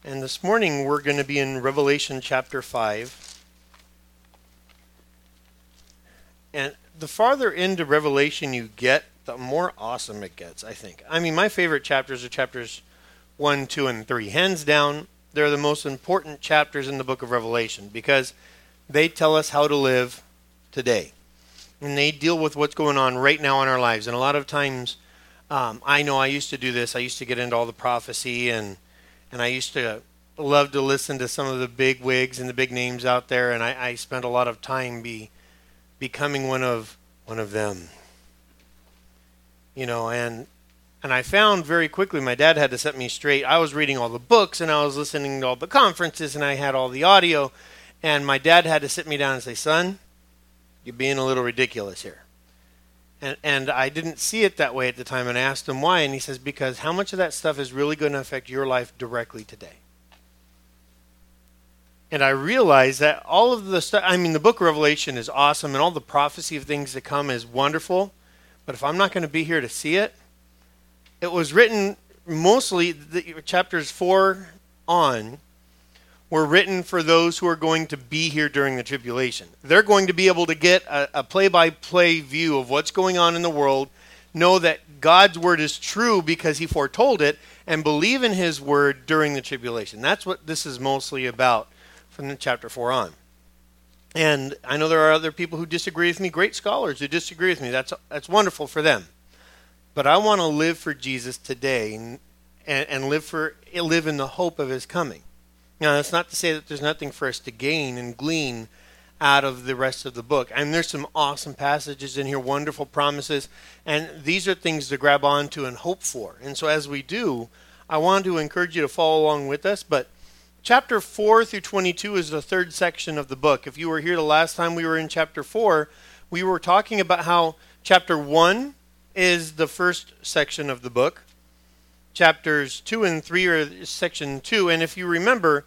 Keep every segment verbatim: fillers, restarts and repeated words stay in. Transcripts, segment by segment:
And this morning we're going to be in Revelation chapter five. And the farther into Revelation you get, the more awesome it gets, I think. I mean, my favorite chapters are chapters one, two, and three. Hands down, they're the most important chapters in the book of Revelation because they tell us how to live today. And they deal with what's going on right now in our lives. And a lot of times, um, I know I used to do this. I used to get into all the prophecy, and and I used to love to listen to some of the big wigs and the big names out there. And I, I spent a lot of time be becoming one of one of them. You know, and and I found very quickly my dad had to set me straight. I was reading all the books, and I was listening to all the conferences, and I had all the audio. And my dad had to sit me down and say, "Son, you're being a little ridiculous here." And and I didn't see it that way at the time, and I asked him why, and he says, because how much of that stuff is really going to affect your life directly today? And I realized that all of the stuff, I mean, the book of Revelation is awesome, and all the prophecy of things to come is wonderful, but if I'm not going to be here to see it, it was written mostly, the chapters four on, were written for those who are going to be here during the tribulation. They're going to be able to get a, a play-by-play view of what's going on in the world, know that God's word is true because he foretold it, and believe in his word during the tribulation. That's what this is mostly about from the chapter four on. And I know there are other people who disagree with me, great scholars who disagree with me. That's that's wonderful for them. But I want to live for Jesus today and, and, and live for live in the hope of his coming. Now, that's not to say that there's nothing for us to gain and glean out of the rest of the book. I mean, there's some awesome passages in here, wonderful promises, and these are things to grab onto and hope for. And so as we do, I want to encourage you to follow along with us, but chapter four through twenty-two is the third section of the book. If you were here the last time we were in chapter four, we were talking about how chapter one is the first section of the book. Chapters two and three are section two, and if you remember,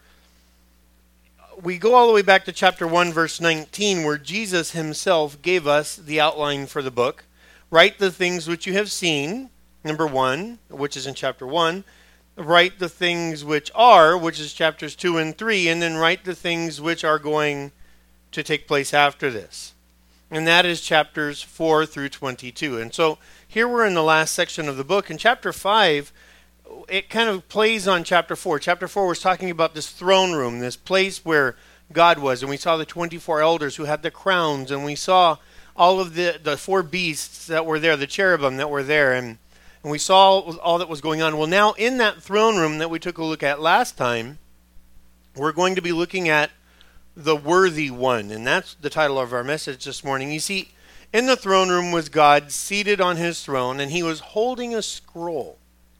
we go all the way back to chapter one, verse nineteen, where Jesus himself gave us the outline for the book. Write the things which you have seen, number one, which is in chapter one. Write the things which are, which is chapters two and three, and then write the things which are going to take place after this. And that is chapters four through twenty-two. And so here we're in the last section of the book. In chapter five, it kind of plays on chapter four. Chapter four was talking about this throne room, this place where God was. And we saw the twenty-four elders who had the crowns. And we saw all of the, the four beasts that were there, the cherubim that were there. And, and we saw all that was going on. Well, now in that throne room that we took a look at last time, we're going to be looking at the worthy one. And that's the title of our message this morning. You see, in the throne room was God seated on his throne, and he was holding a scroll.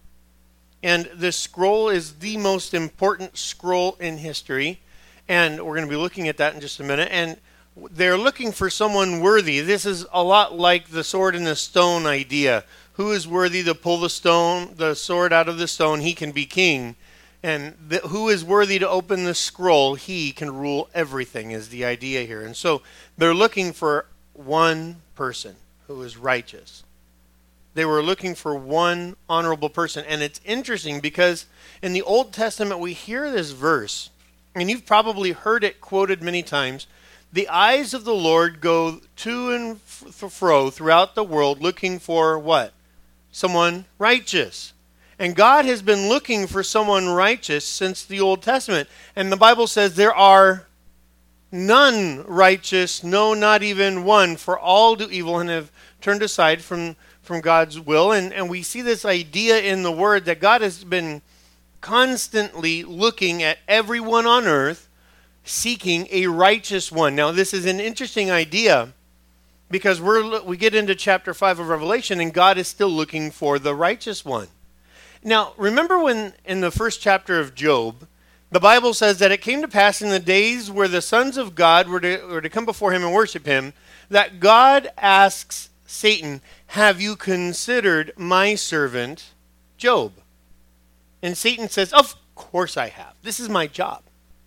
And this scroll is the most important scroll in history. And we're going to be looking at that in just a minute. And they're looking for someone worthy. This is a lot like the sword and the stone idea. Who is worthy to pull the stone, the sword out of the stone? He can be king. And the, who is worthy to open the scroll? He can rule everything is the idea here. And so they're looking for one person who is righteous. They were looking for one honorable person. And it's interesting because in the Old Testament we hear this verse, and you've probably heard it quoted many times. The eyes of the Lord go to and fro throughout the world looking for what? Someone righteous. And God has been looking for someone righteous since the Old Testament. And the Bible says there are none righteous, no, not even one, for all do evil and have turned aside from from God's will. And, and we see this idea in the Word that God has been constantly looking at everyone on earth, seeking a righteous one. Now, this is an interesting idea because we're we get into chapter five of Revelation, and God is still looking for the righteous one. Now, remember when in the first chapter of Job, the Bible says that it came to pass in the days where the sons of God were to, were to come before him and worship him, that God asks Satan, have you considered my servant Job? And Satan says, of course I have. This is my job.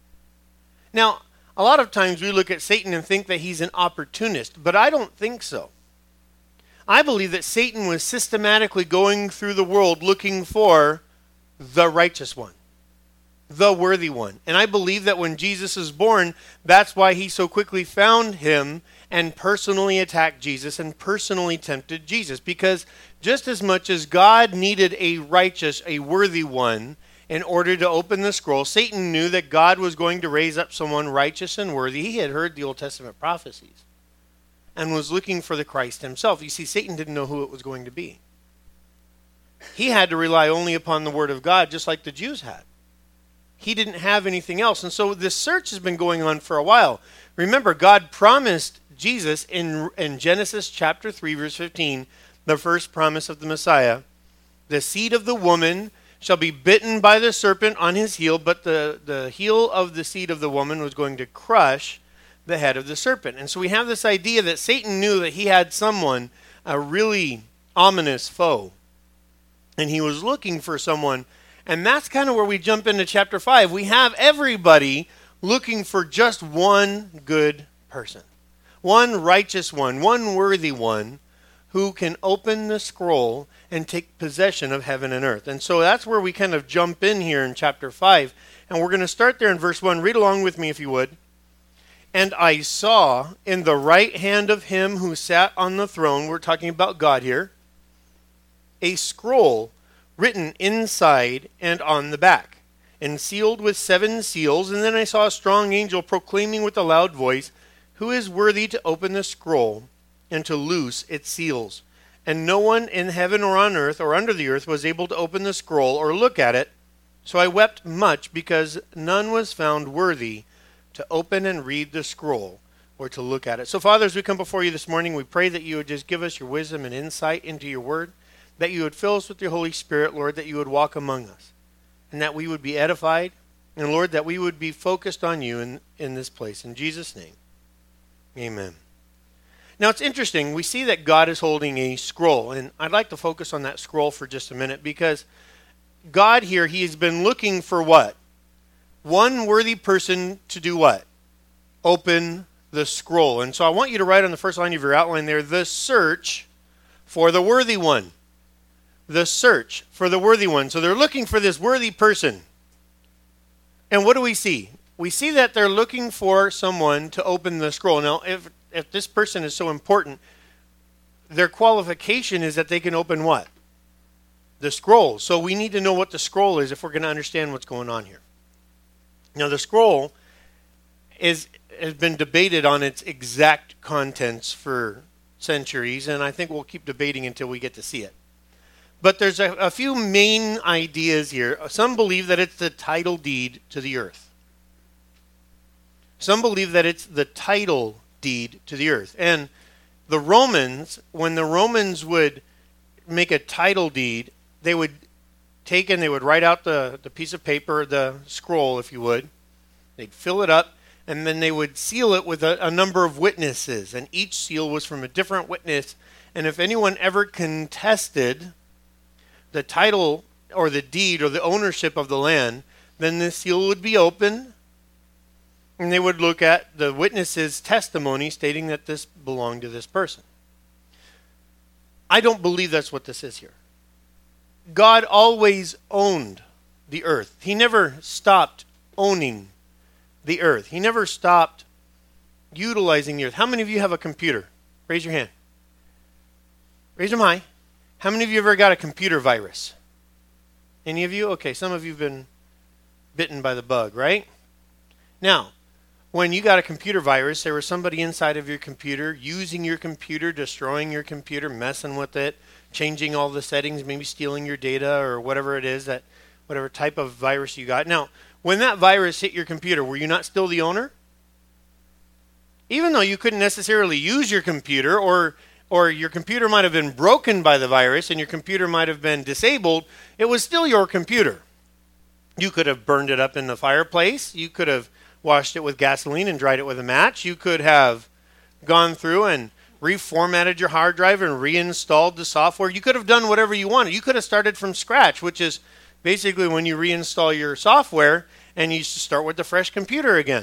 Now, a lot of times we look at Satan and think that he's an opportunist, but I don't think so. I believe that Satan was systematically going through the world looking for the righteous one. the worthy one. And I believe that when Jesus is born, that's why he so quickly found him and personally attacked Jesus and personally tempted Jesus. Because just as much as God needed a righteous, a worthy one in order to open the scroll, Satan knew that God was going to raise up someone righteous and worthy. He had heard the Old Testament prophecies and was looking for the Christ himself. You see, Satan didn't know who it was going to be. He had to rely only upon the Word of God, just like the Jews had. He didn't have anything else. And so this search has been going on for a while. Remember, God promised Jesus in, in Genesis chapter three, verse fifteen, the first promise of the Messiah. The seed of the woman shall be bitten by the serpent on his heel, but the, the heel of the seed of the woman was going to crush the head of the serpent. And so we have this idea that Satan knew that he had someone, a really ominous foe. And he was looking for someone. And that's kind of where we jump into chapter five. We have everybody looking for just one good person. One righteous one, one worthy one who can open the scroll and take possession of heaven and earth. And so that's where we kind of jump in here in chapter five. And we're going to start there in verse one. Read along with me if you would. And I saw in the right hand of him who sat on the throne, we're talking about God here, a scroll written inside and on the back, and sealed with seven seals. And then I saw a strong angel proclaiming with a loud voice, who is worthy to open the scroll and to loose its seals? And no one in heaven or on earth or under the earth was able to open the scroll or look at it. So I wept much because none was found worthy to open and read the scroll or to look at it. So Father, as we come before you this morning, we pray that you would just give us your wisdom and insight into your word, that you would fill us with your Holy Spirit, Lord, that you would walk among us, and that we would be edified, and Lord, that we would be focused on you in, in this place. In Jesus' name, amen. Now it's interesting, we see that God is holding a scroll, and I'd like to focus on that scroll for just a minute, because God here, he has been looking for what? One worthy person to do what? Open the scroll. And so I want you to write on the first line of your outline there, the search for the worthy one. The search for the worthy one. So they're looking for this worthy person. And what do we see? We see that they're looking for someone to open the scroll. Now, if if this person is so important, their qualification is that they can open what? The scroll. So we need to know what the scroll is if we're going to understand what's going on here. Now, the scroll is has been debated on its exact contents for centuries, and I think we'll keep debating until we get to see it. But there's a, a few main ideas here. Some believe that it's the title deed to the earth. Some believe that it's the title deed to the earth. And the Romans, when the Romans would make a title deed, they would take and they would write out the, the piece of paper, the scroll, if you would. They'd fill it up, and then they would seal it with a, a number of witnesses. And each seal was from a different witness. And if anyone ever contested the title or the deed or the ownership of the land, then the seal would be opened, and they would look at the witness's testimony stating that this belonged to this person. I don't believe that's what this is here. God always owned the earth. He never stopped owning the earth. He never stopped utilizing the earth. How many of you have a computer? Raise your hand. Raise them high. How many of you ever got a computer virus? Any of you? Okay, some of you have been bitten by the bug, right? Now, when you got a computer virus, there was somebody inside of your computer using your computer, destroying your computer, messing with it, changing all the settings, maybe stealing your data or whatever it is, that whatever type of virus you got. Now, when that virus hit your computer, were you not still the owner? Even though you couldn't necessarily use your computer, or or your computer might have been broken by the virus and your computer might have been disabled, it was still your computer. You could have burned it up in the fireplace. You could have washed it with gasoline and dried it with a match. You could have gone through and reformatted your hard drive and reinstalled the software. You could have done whatever you wanted. You could have started from scratch, which is basically when you reinstall your software and you start with the fresh computer again.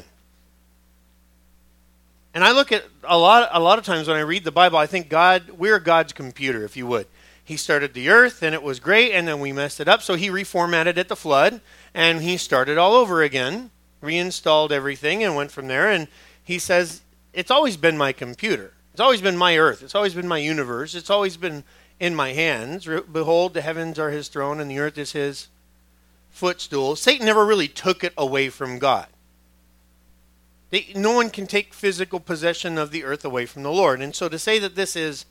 And I look at a lot, a lot of times when I read the Bible, I think God, we're God's computer, if you would. he started the earth and it was great, and then we messed it up. So he reformatted at the flood and he started all over again, reinstalled everything and went from there. And he says, it's always been my computer. It's always been my earth. It's always been my universe. It's always been in my hands. Behold, the heavens are his throne and the earth is his footstool. Satan never really took it away from God. They, no one can take physical possession of the earth away from the Lord. And so to say that this is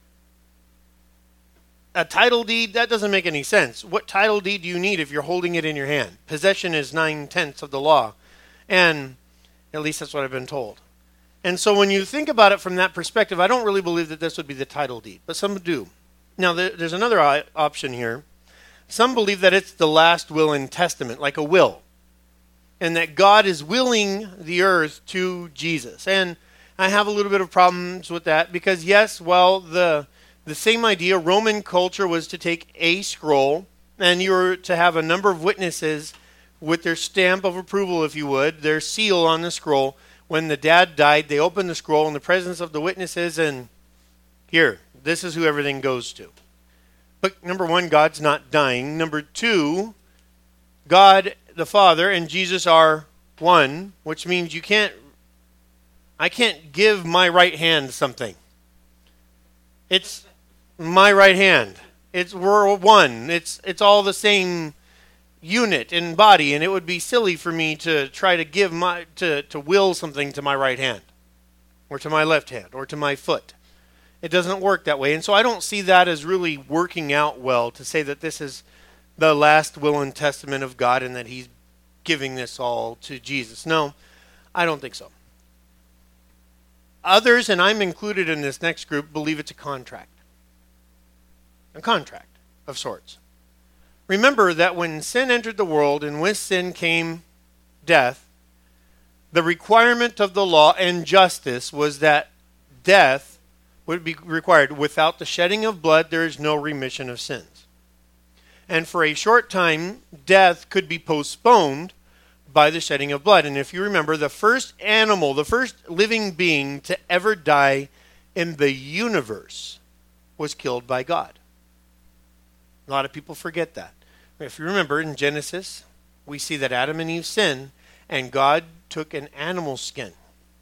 a title deed, that doesn't make any sense. What title deed do you need if you're holding it in your hand? Possession is nine-tenths of the law. And at least that's what I've been told. And so when you think about it from that perspective, I don't really believe that this would be the title deed, but some do. Now, there, there's another option here. Some believe that it's the last will and testament, like a will, and that God is willing the earth to Jesus. And I have a little bit of problems with that because, yes, well, the the same idea, Roman culture was to take a scroll, and you were to have a number of witnesses with their stamp of approval, if you would, their seal on the scroll. When the dad died, they opened the scroll in the presence of the witnesses, and here, this is who everything goes to. But number one, God's not dying. Number two, God the Father and Jesus are one, which means you can't, I can't give my right hand something. It's my right hand. It's we're one. It's it's all the same unit in body, and it would be silly for me to try to give my to, to will something to my right hand or to my left hand or to my foot. It doesn't work that way. And so I don't see that as really working out well to say that this is the last will and testament of God and that he's giving this all to Jesus. No, I don't think so. Others, and I'm included in this next group, believe it's a contract. A contract of sorts. Remember that when sin entered the world and with sin came death, the requirement of the law and justice was that death would be required. Without the shedding of blood, there is no remission of sins. And for a short time, death could be postponed by the shedding of blood. And if you remember, the first animal, the first living being to ever die in the universe was killed by God. A lot of people forget that. If you remember, in Genesis, we see that Adam and Eve sinned, and God took an animal skin,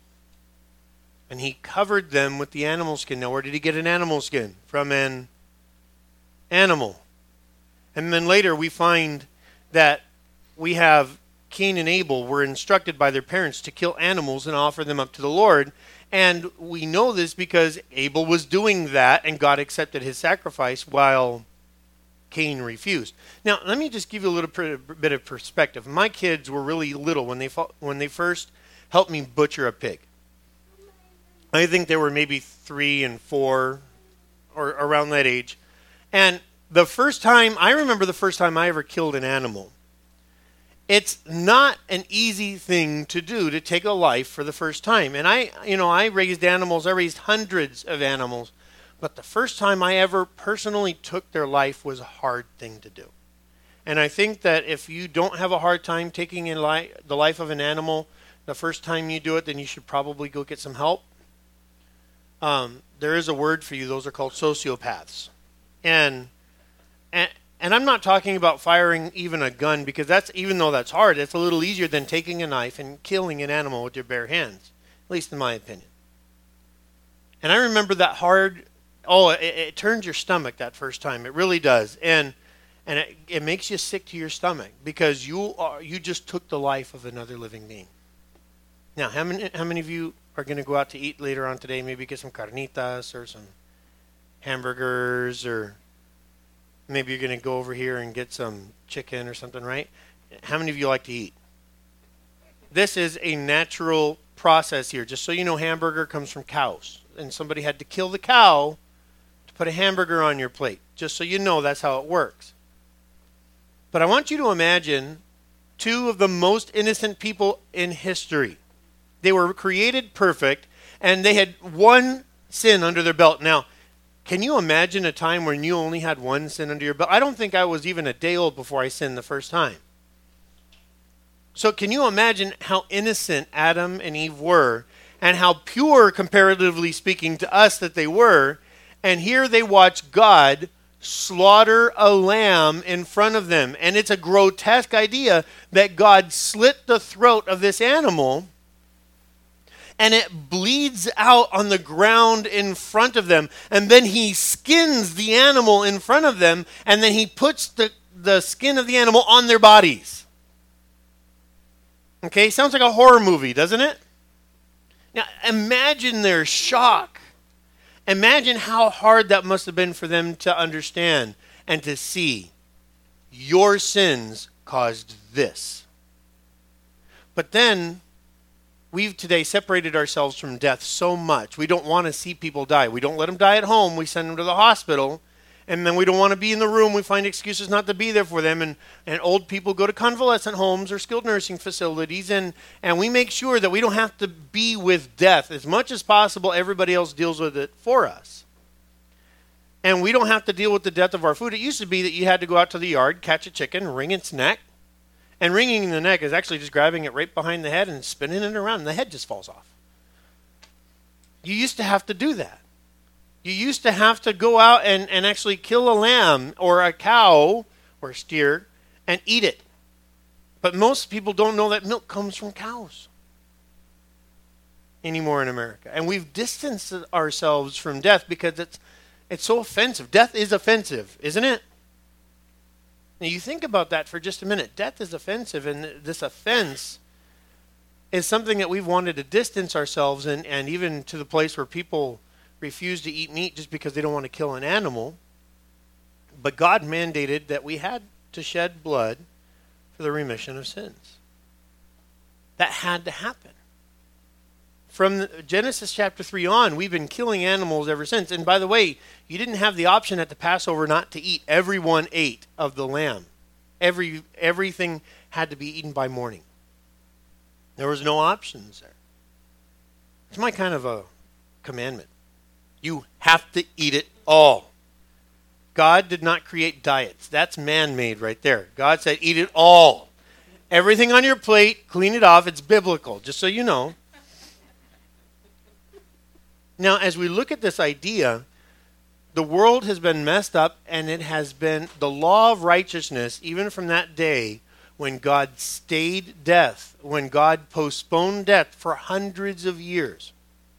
and he covered them with the animal skin. Now, where did he get an animal skin? From an animal. And then later we find that we have Cain and Abel were instructed by their parents to kill animals and offer them up to the Lord. And we know this because Abel was doing that, and God accepted his sacrifice while Cain refused. Now, let me just give you a little bit of perspective. My kids were really little when they when they first helped me butcher a pig. I think they were maybe three and four, or around that age. And the first time, I remember the first time I ever killed an animal. It's not an easy thing to do, to take a life for the first time. And I, you know, I raised animals. I raised hundreds of animals. But the first time I ever personally took their life was a hard thing to do. And I think that if you don't have a hard time taking in li- the life of an animal the first time you do it, then you should probably go get some help. Um, there is a word for you. Those are called sociopaths. And, and and I'm not talking about firing even a gun, because that's, even though that's hard, it's a little easier than taking a knife and killing an animal with your bare hands, at least in my opinion. And I remember that hard. Oh, it, it turns your stomach that first time. It really does. And and it, it makes you sick to your stomach, because you are you just took the life of another living being. Now, how many how many of you are going to go out to eat later on today? Maybe get some carnitas or some hamburgers, or maybe you're going to go over here and get some chicken or something, right? How many of you like to eat? This is a natural process here. Just so you know, hamburger comes from cows, and somebody had to kill the cow put a hamburger on your plate, just so you know that's how it works. But I want you to imagine two of the most innocent people in history. They were created perfect, and they had one sin under their belt. Now, can you imagine a time when you only had one sin under your belt? I don't think I was even a day old before I sinned the first time. So can you imagine how innocent Adam and Eve were, and how pure, comparatively speaking, to us that they were? And here they watch God slaughter a lamb in front of them. And it's a grotesque idea that God slit the throat of this animal and it bleeds out on the ground in front of them. And then he skins the animal in front of them, and then he puts the, the skin of the animal on their bodies. Okay, sounds like a horror movie, doesn't it? Now, imagine their shock. Imagine how hard that must have been for them to understand and to see. Your sins caused this. But then, we've today separated ourselves from death so much. We don't want to see people die. We don't let them die at home. We send them to the hospital. And then we don't want to be in the room. We find excuses not to be there for them. And, and old people go to convalescent homes or skilled nursing facilities. And, and we make sure that we don't have to be with death. As much as possible, everybody else deals with it for us. And we don't have to deal with the death of our food. It used to be that you had to go out to the yard, catch a chicken, wring its neck. And wringing the neck is actually just grabbing it right behind the head and spinning it around, and the head just falls off. You used to have to do that. You used to have to go out and, and actually kill a lamb or a cow or a steer and eat it. But most people don't know that milk comes from cows anymore in America. And we've distanced ourselves from death because it's it's so offensive. Death is offensive, isn't it? Now you think about that for just a minute. Death is offensive, and this offense is something that we've wanted to distance ourselves and, and even to the place where people refuse to eat meat just because they don't want to kill an animal. But God mandated that we had to shed blood for the remission of sins. That had to happen. From Genesis chapter three on, we've been killing animals ever since. And by the way, you didn't have the option at the Passover not to eat. Everyone ate of the lamb. Every Everything had to be eaten by morning. There was no options there. It's my kind of a commandment. You have to eat it all. God did not create diets. That's man-made right there. God said, eat it all. Everything on your plate, clean it off. It's biblical, just so you know. Now, as we look at this idea, the world has been messed up, and it has been the law of righteousness, even from that day when God stayed death, when God postponed death for hundreds of years.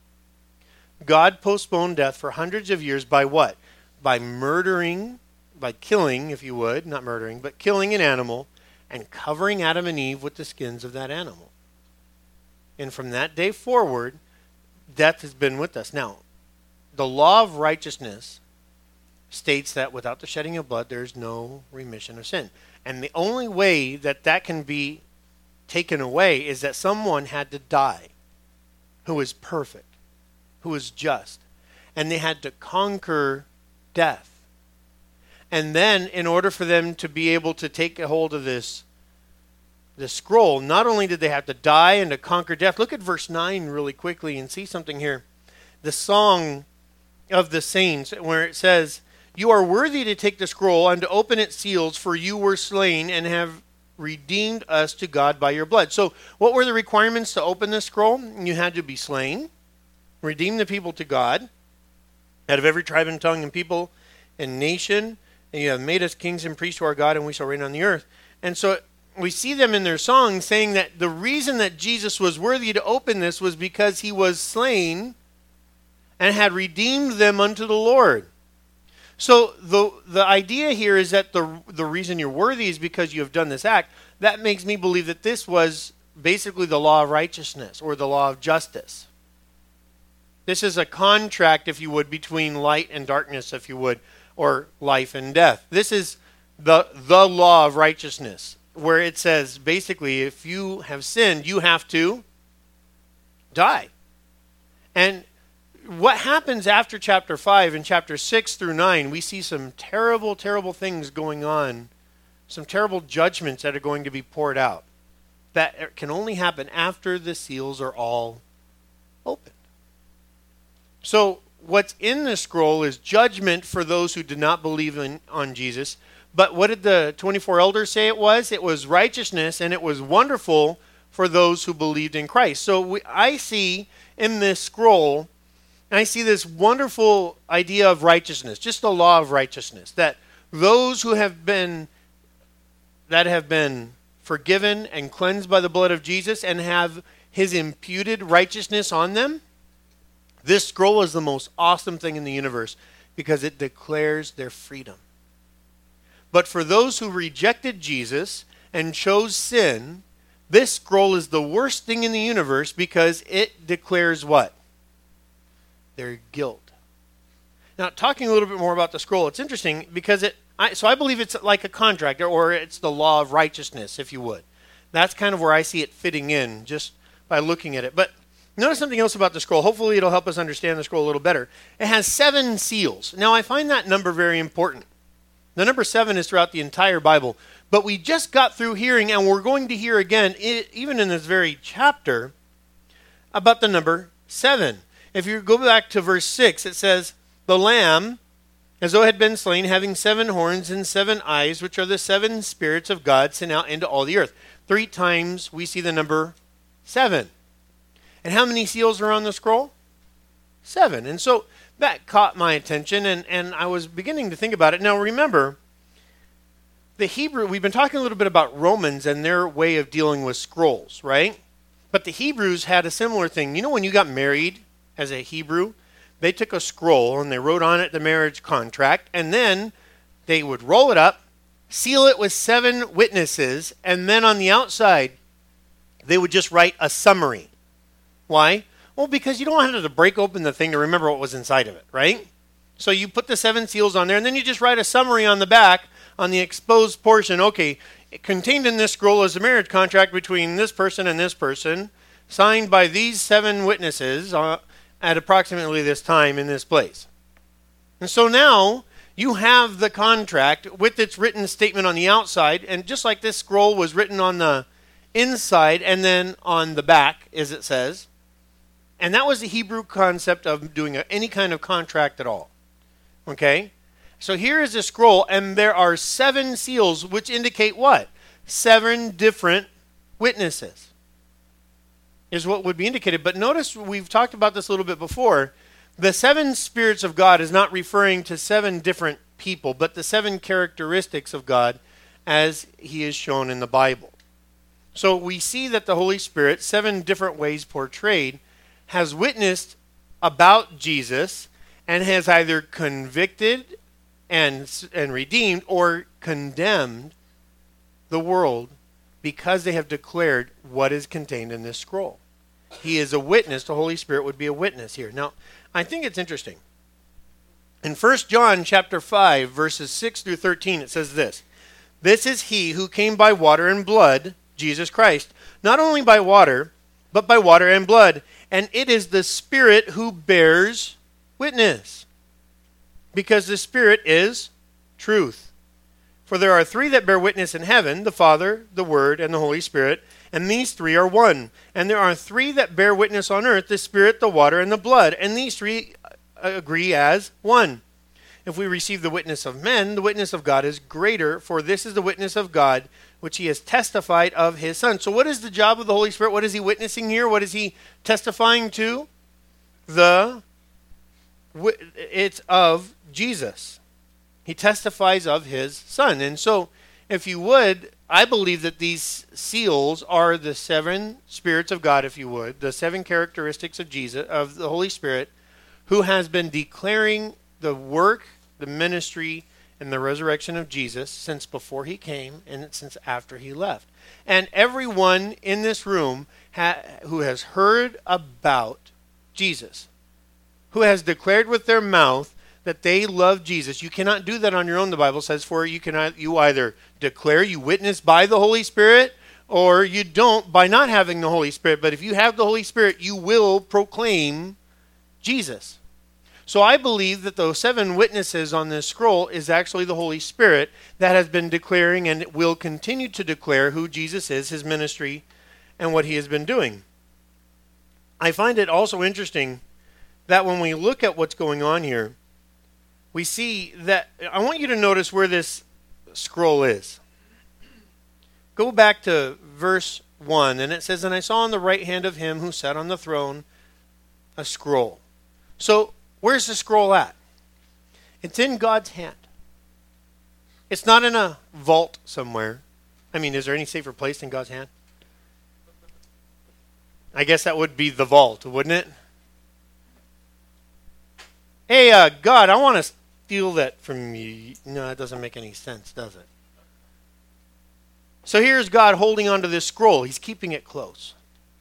God postponed death for hundreds of years by what? By murdering, by killing, if you would, not murdering, but killing an animal and covering Adam and Eve with the skins of that animal. And from that day forward, death has been with us. Now, the law of righteousness states that without the shedding of blood, there's no remission of sin. And the only way that that can be taken away is that someone had to die who was perfect, who was just. And they had to conquer death. And then, in order for them to be able to take a hold of this the scroll, not only did they have to die and to conquer death. Look at verse nine really quickly and see something here. The song of the saints, where it says, you are worthy to take the scroll and to open its seals, for you were slain and have redeemed us to God by your blood. So what were the requirements to open this scroll? You had to be slain, redeem the people to God, out of every tribe and tongue and people and nation, and you have made us kings and priests to our God, and we shall reign on the earth. And so we see them in their song saying that the reason that Jesus was worthy to open this was because he was slain and had redeemed them unto the Lord. So the the idea here is that the the reason you're worthy is because you have done this act. That makes me believe that this was basically the law of righteousness or the law of justice. This is a contract, if you would, between light and darkness, if you would, or life and death. This is the the law of righteousness, where it says, basically, if you have sinned, you have to die. And what happens after chapter five, in chapter six through nine, we see some terrible, terrible things going on, some terrible judgments that are going to be poured out. That can only happen after the seals are all opened. So what's in the scroll is judgment for those who did not believe in, on Jesus. But what did the twenty-four elders say it was? It was righteousness, and it was wonderful for those who believed in Christ. So we, I see in this scroll And I see this wonderful idea of righteousness, just the law of righteousness, that those who have been, that have been forgiven and cleansed by the blood of Jesus and have his imputed righteousness on them, this scroll is the most awesome thing in the universe because it declares their freedom. But for those who rejected Jesus and chose sin, this scroll is the worst thing in the universe because it declares what? Their guilt. Now, talking a little bit more about the scroll, it's interesting because it, I, so I believe it's like a contract, or it's the law of righteousness, if you would. That's kind of where I see it fitting in just by looking at it. But notice something else about the scroll. Hopefully it'll help us understand the scroll a little better. It has seven seals. Now, I find that number very important. The number seven is throughout the entire Bible. But we just got through hearing, and we're going to hear again, even in this very chapter, about the number seven. If you go back to verse six, it says, "The Lamb, as though it had been slain, having seven horns and seven eyes, which are the seven spirits of God sent out into all the earth." Three times we see the number seven. And how many seals are on the scroll? Seven. And so that caught my attention, and, and I was beginning to think about it. Now remember, the Hebrew, we've been talking a little bit about Romans and their way of dealing with scrolls, right? But the Hebrews had a similar thing. You know, when you got married as a Hebrew, they took a scroll and they wrote on it the marriage contract, and then they would roll it up, seal it with seven witnesses, and then on the outside, they would just write a summary. Why? Well, because you don't have to break open the thing to remember what was inside of it, right? So you put the seven seals on there, and then you just write a summary on the back, on the exposed portion. Okay, contained in this scroll is a marriage contract between this person and this person, signed by these seven witnesses uh, at approximately this time in this place. And so now you have the contract with its written statement on the outside, and just like this scroll was written on the inside and then on the back, as it says. And that was the Hebrew concept of doing a, any kind of contract at all. Okay? So here is a scroll, and there are seven seals, which indicate what? Seven different witnesses is what would be indicated. But notice, we've talked about this a little bit before. The seven spirits of God is not referring to seven different people, but the seven characteristics of God as he is shown in the Bible. So we see that the Holy Spirit, seven different ways portrayed, has witnessed about Jesus and has either convicted and, and redeemed or condemned the world because they have declared what is contained in this scroll. He is a witness. The Holy Spirit would be a witness here. Now, I think it's interesting. In First John chapter five, verses six through thirteen, it says this: "This is he who came by water and blood, Jesus Christ, not only by water, but by water and blood. And it is the Spirit who bears witness, because the Spirit is truth. For there are three that bear witness in heaven, the Father, the Word, and the Holy Spirit, and these three are one. And there are three that bear witness on earth, the Spirit, the water, and the blood, and these three agree as one. If we receive the witness of men, the witness of God is greater, for this is the witness of God, which he has testified of his Son." So what is the job of the Holy Spirit? What is he witnessing here? What is he testifying to? The, it's of Jesus. He testifies of his Son. And so, if you would, I believe that these seals are the seven spirits of God, if you would, the seven characteristics of Jesus, of the Holy Spirit, who has been declaring the work, the ministry, and the resurrection of Jesus since before he came and since after he left. And everyone in this room ha- who has heard about Jesus, who has declared with their mouth that they love Jesus. You cannot do that on your own, the Bible says, for you can you either declare, you witness by the Holy Spirit, or you don't by not having the Holy Spirit. But if you have the Holy Spirit, you will proclaim Jesus. So I believe that those seven witnesses on this scroll is actually the Holy Spirit that has been declaring and will continue to declare who Jesus is, his ministry, and what he has been doing. I find it also interesting that when we look at what's going on here, we see that, I want you to notice where this scroll is. Go back to verse one, and it says, "And I saw on the right hand of him who sat on the throne a scroll." So where's the scroll at? It's in God's hand. It's not in a vault somewhere. I mean, is there any safer place than God's hand? I guess that would be the vault, wouldn't it? Hey, uh, God, I want to steal that from you. No, it doesn't make any sense, does it? So here's God holding onto this scroll. He's keeping it close.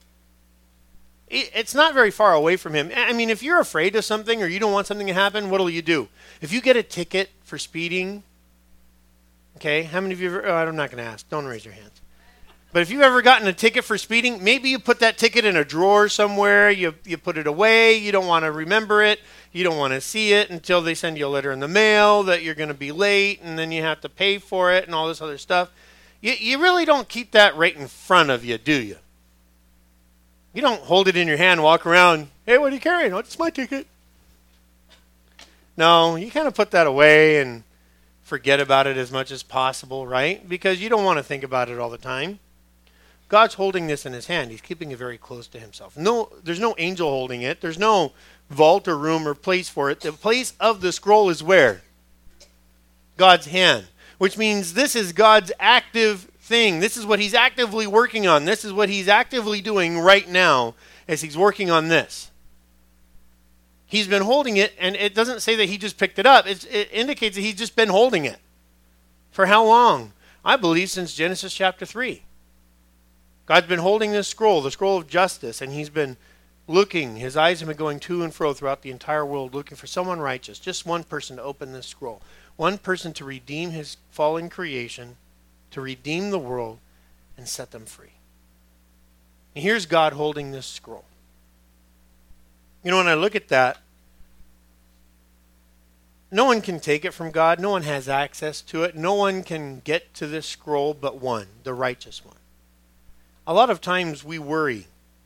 It's not very far away from him. I mean, if you're afraid of something or you don't want something to happen, what will you do? If you get a ticket for speeding, okay, how many of you ever, oh, I'm not going to ask. Don't raise your hands. But if you've ever gotten a ticket for speeding, maybe you put that ticket in a drawer somewhere, you you put it away, you don't want to remember it, you don't want to see it until they send you a letter in the mail that you're going to be late, and then you have to pay for it and all this other stuff. You, you really don't keep that right in front of you, do you? You don't hold it in your hand, walk around, hey, what are you carrying? Oh, it's my ticket. No, you kind of put that away and forget about it as much as possible, right? Because you don't want to think about it all the time. God's holding this in his hand. He's keeping it very close to himself. No, there's no angel holding it. There's no vault or room or place for it. The place of the scroll is where? God's hand, which means this is God's active thing. This is what he's actively working on. This is what he's actively doing right now as he's working on this. He's been holding it, and it doesn't say that he just picked it up. It's, it indicates that he's just been holding it. For how long? I believe since Genesis chapter three. God's been holding this scroll, the scroll of justice, and he's been looking. His eyes have been going to and fro throughout the entire world, looking for someone righteous, just one person to open this scroll, one person to redeem his fallen creation, to redeem the world, and set them free. And here's God holding this scroll. You know, when I look at that, no one can take it from God. No one has access to it. No one can get to this scroll but one, the righteous one. A lot of times we worry.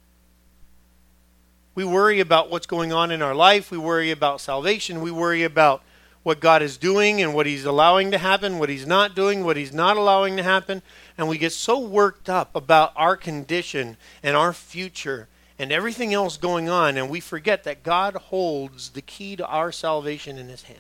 We worry about what's going on in our life. We worry about salvation. We worry about what God is doing and what he's allowing to happen, what he's not doing, what he's not allowing to happen. And we get so worked up about our condition and our future and everything else going on, and we forget that God holds the key to our salvation in his hand.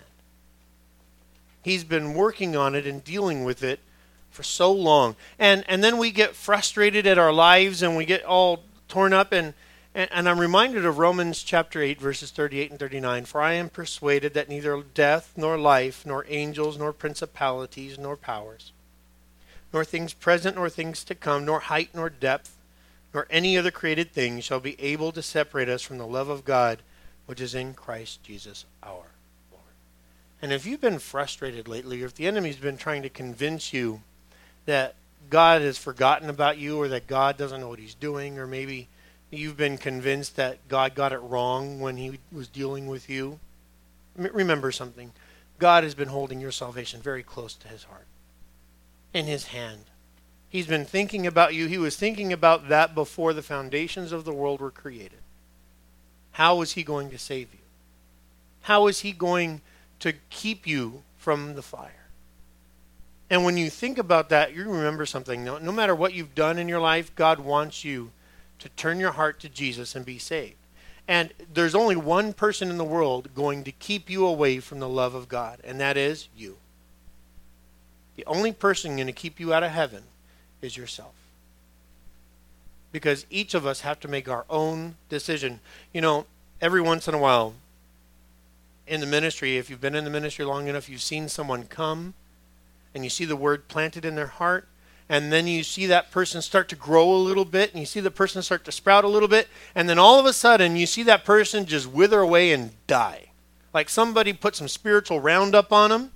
He's been working on it and dealing with it for so long. And and then we get frustrated at our lives and we get all torn up. And, and, and I'm reminded of Romans chapter eight, verses thirty-eight and thirty-nine. For I am persuaded that neither death, nor life, nor angels, nor principalities, nor powers, nor things present, nor things to come, nor height, nor depth, nor any other created thing shall be able to separate us from the love of God, which is in Christ Jesus our Lord. And if you've been frustrated lately, or if the enemy's been trying to convince you that God has forgotten about you, or that God doesn't know what he's doing, or maybe you've been convinced that God got it wrong when he was dealing with you, remember something. God has been holding your salvation very close to his heart, in his hand. He's been thinking about you. He was thinking about that before the foundations of the world were created. How is he going to save you? How is he going to keep you from the fire? And when you think about that, you remember something. No, no matter what you've done in your life, God wants you to turn your heart to Jesus and be saved. And there's only one person in the world going to keep you away from the love of God, and that is you. The only person going to keep you out of heaven is yourself. Because each of us have to make our own decision. You know, every once in a while in the ministry, if you've been in the ministry long enough, you've seen someone come and you see the word planted in their heart, and then you see that person start to grow a little bit, and you see the person start to sprout a little bit, and then all of a sudden you see that person just wither away and die. Like somebody put some spiritual Roundup on them,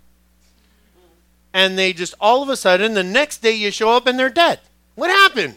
and they just all of a sudden, the next day you show up and they're dead. What happened?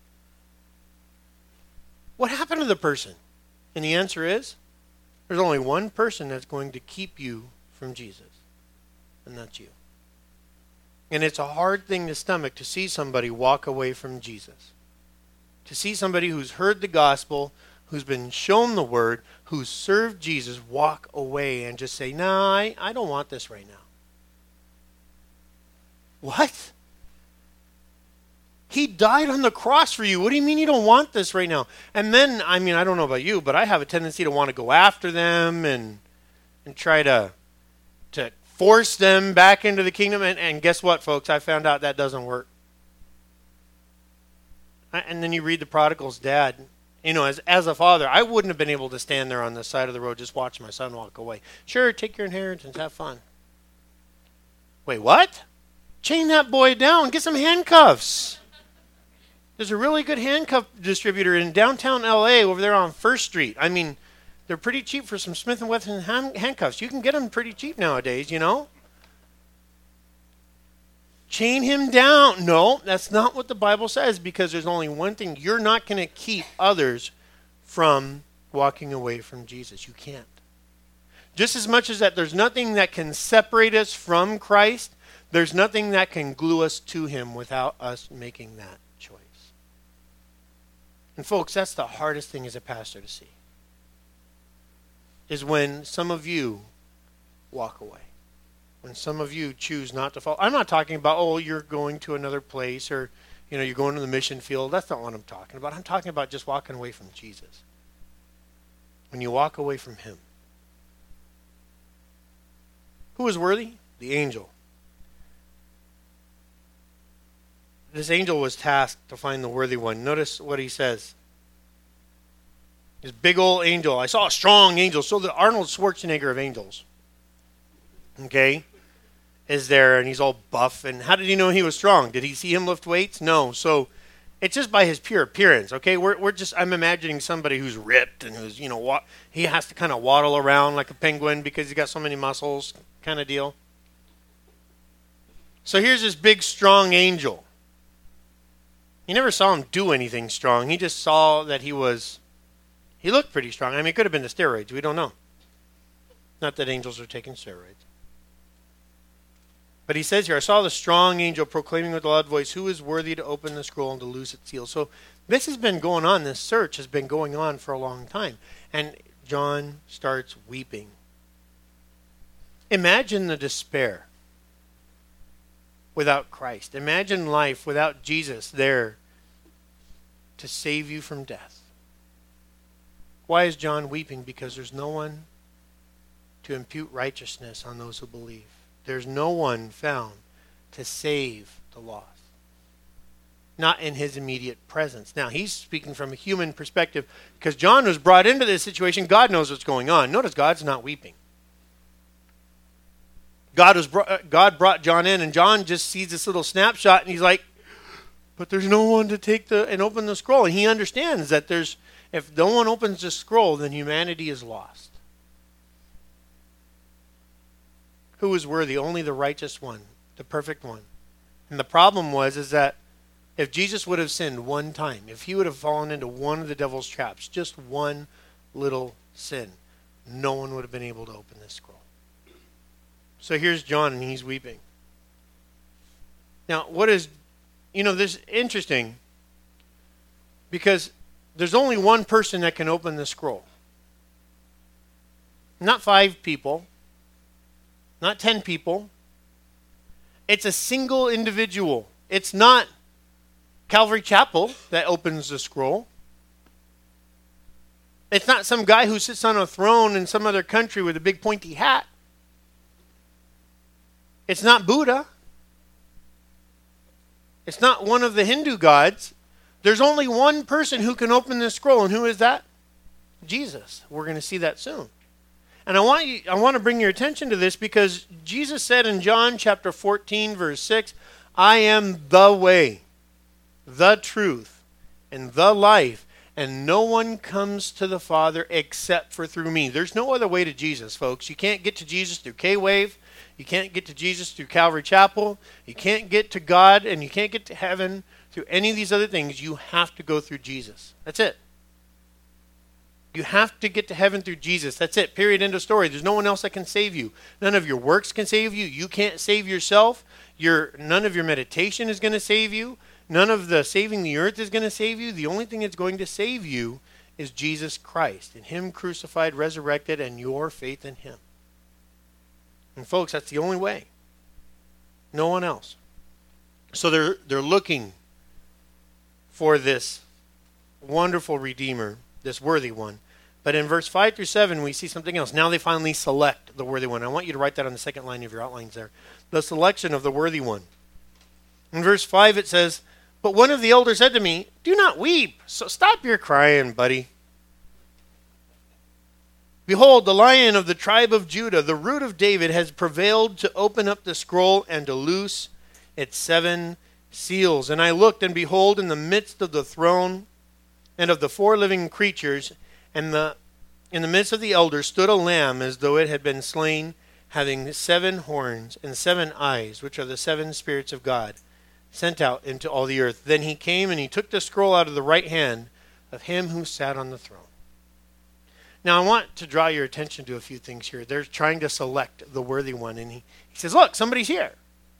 What happened to the person? And the answer is, there's only one person that's going to keep you from Jesus, and that's you. And it's a hard thing to stomach to see somebody walk away from Jesus. To see somebody who's heard the gospel, who's been shown the word, who's served Jesus, walk away and just say, no, I, I don't want this right now. What? He died on the cross for you. What do you mean you don't want this right now? And then, I mean, I don't know about you, but I have a tendency to want to go after them and and try to to force them back into the kingdom. And, and guess what, folks? I found out that doesn't work. And then you read the prodigal's dad. You know, as as a father, I wouldn't have been able to stand there on the side of the road just watch my son walk away. Sure, take your inheritance, have fun. Wait, what? Chain that boy down. Get some handcuffs. There's a really good handcuff distributor in downtown L A over there on First Street. I mean, they're pretty cheap for some Smith and Wesson hand- handcuffs. You can get them pretty cheap nowadays, you know. Chain him down. No, that's not what the Bible says, because there's only one thing. You're not going to keep others from walking away from Jesus. You can't. Just as much as that there's nothing that can separate us from Christ, there's nothing that can glue us to him without us making that choice. And folks, that's the hardest thing as a pastor to see, is when some of you walk away. When some of you choose not to follow. I'm not talking about, oh, you're going to another place, or, you know, you're going to the mission field. That's not what I'm talking about. I'm talking about just walking away from Jesus. When you walk away from him. Who is worthy? The angel. This angel was tasked to find the worthy one. Notice what he says. This big old angel. I saw a strong angel. So the Arnold Schwarzenegger of angels. Okay, is there, and he's all buff. And how did he know he was strong? Did he see him lift weights? No. So it's just by his pure appearance. Okay, we're we're just I'm imagining somebody who's ripped and who's, you know, wa- he has to kind of waddle around like a penguin because he's got so many muscles, kind of deal. So here's this big strong angel. He never saw him do anything strong. He just saw that he was. He looked pretty strong. I mean, it could have been the steroids. We don't know. Not that angels are taking steroids. But he says here, I saw the strong angel proclaiming with a loud voice, who is worthy to open the scroll and to loose its seals? So this has been going on. This search has been going on for a long time. And John starts weeping. Imagine the despair without Christ. Imagine life without Jesus there to save you from death. Why is John weeping? Because there's no one to impute righteousness on those who believe. There's no one found to save the lost. Not in his immediate presence. Now, he's speaking from a human perspective because John was brought into this situation. God knows what's going on. Notice God's not weeping. God was brought, God brought John in, and John just sees this little snapshot, and he's like, but there's no one to take the and open the scroll. And he understands that there's if no one opens the scroll, then humanity is lost. Who is worthy? Only the righteous one, the perfect one. And the problem was is that if Jesus would have sinned one time, if he would have fallen into one of the devil's traps, just one little sin, no one would have been able to open this scroll. So here's John, and he's weeping. Now, what is, you know, this is interesting because there's only one person that can open the scroll. Not five people. Not ten people. It's a single individual. It's not Calvary Chapel that opens the scroll. It's not some guy who sits on a throne in some other country with a big pointy hat. It's not Buddha. It's not one of the Hindu gods. There's only one person who can open this scroll, and who is that? Jesus. We're going to see that soon. And I want you, I want to bring your attention to this because Jesus said in John chapter fourteen, verse six, I am the way, the truth, and the life, and no one comes to the Father except for through me. There's no other way to Jesus, folks. You can't get to Jesus through K-Wave. You can't get to Jesus through Calvary Chapel. You can't get to God, and you can't get to heaven through any of these other things. You have to go through Jesus. That's it. You have to get to heaven through Jesus. That's it. Period. End of story. There's no one else that can save you. None of your works can save you. You can't save yourself. Your, none of your meditation is going to save you. None of the saving the earth is going to save you. The only thing that's going to save you is Jesus Christ and him crucified, resurrected, and your faith in him. And folks, that's the only way. No one else. So they're they're looking for this wonderful Redeemer, this worthy one. But in verse five through seven, we see something else. Now they finally select the worthy one. I want you to write that on the second line of your outlines there. The selection of the worthy one. In verse five it says, "But one of the elders said to me, 'Do not weep.' So stop your crying, buddy. 'Behold, the Lion of the tribe of Judah, the Root of David, has prevailed to open up the scroll and to loose its seven seals. And I looked, and behold, in the midst of the throne and of the four living creatures, and the in the midst of the elders stood a lamb as though it had been slain, having seven horns and seven eyes, which are the seven spirits of God, sent out into all the earth. Then he came and he took the scroll out of the right hand of him who sat on the throne." Now I want to draw your attention to a few things here. They're trying to select the worthy one, and he, he says, "Look, somebody's here."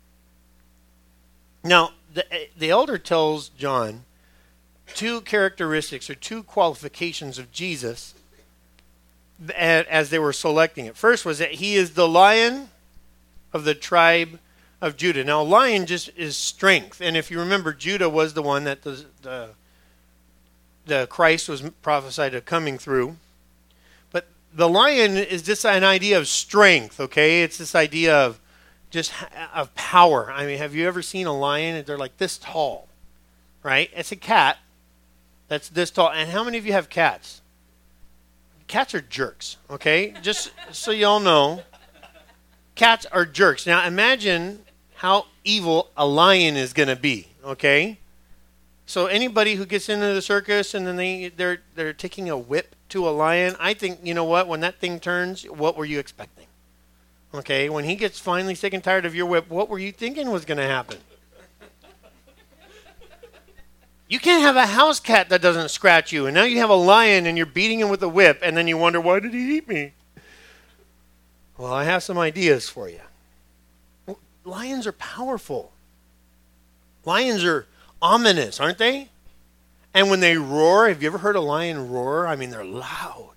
Now the the elder tells John two characteristics or two qualifications of Jesus as they were selecting it. First was that he is the Lion of the tribe of Judah. Now, lion just is strength, and if you remember, Judah was the one that the the, the Christ was prophesied of coming through. But the lion is just an idea of strength. Okay, it's this idea of just of power. I mean, have you ever seen a lion? They're like this tall, right? It's a cat that's this tall. And how many of you have cats? Cats are jerks, okay? Just so you all know, cats are jerks. Now imagine how evil a lion is going to be, okay? So anybody who gets into the circus and then they, they're, they're taking a whip to a lion, I think, you know what, when that thing turns, what were you expecting? Okay, when he gets finally sick and tired of your whip, what were you thinking was going to happen? You can't have a house cat that doesn't scratch you, and now you have a lion and you're beating him with a whip, and then you wonder, why did he eat me? Well, I have some ideas for you. Well, lions are powerful. Lions are ominous, aren't they? And when they roar, have you ever heard a lion roar? I mean, they're loud.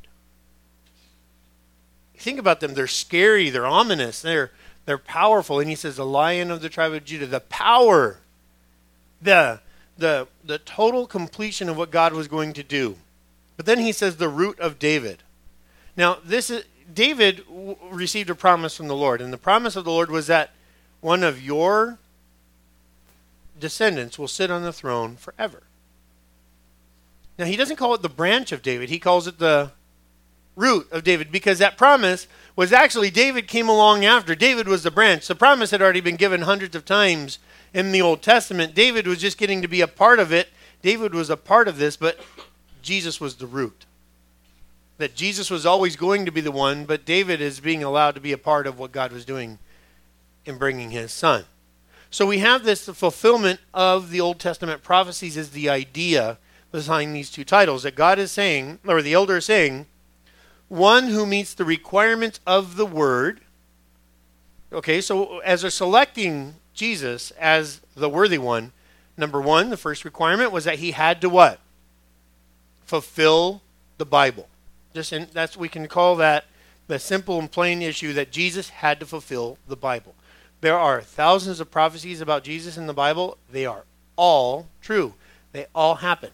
Think about them. They're scary. They're ominous. They're, they're powerful. And he says, the Lion of the tribe of Judah, the power, the... The, the total completion of what God was going to do. But then he says the root of David. Now, this is David w- received a promise from the Lord. And the promise of the Lord was that one of your descendants will sit on the throne forever. Now, he doesn't call it the branch of David. He calls it the root of David, because that promise was actually David came along after. David was the branch. The promise had already been given hundreds of times in the Old Testament. David was just getting to be a part of it. David was a part of this, but Jesus was the root. That Jesus was always going to be the one, but David is being allowed to be a part of what God was doing in bringing his son. So we have this the fulfillment of the Old Testament prophecies is the idea behind these two titles. That God is saying, or the elder is saying, one who meets the requirements of the word. Okay, so as they're selecting Jesus as the worthy one, number one, the first requirement was that he had to what? Fulfill the Bible. Just in, that's we can call that the simple and plain issue that Jesus had to fulfill the Bible. There are thousands of prophecies about Jesus in the Bible. They are all true. They all happen.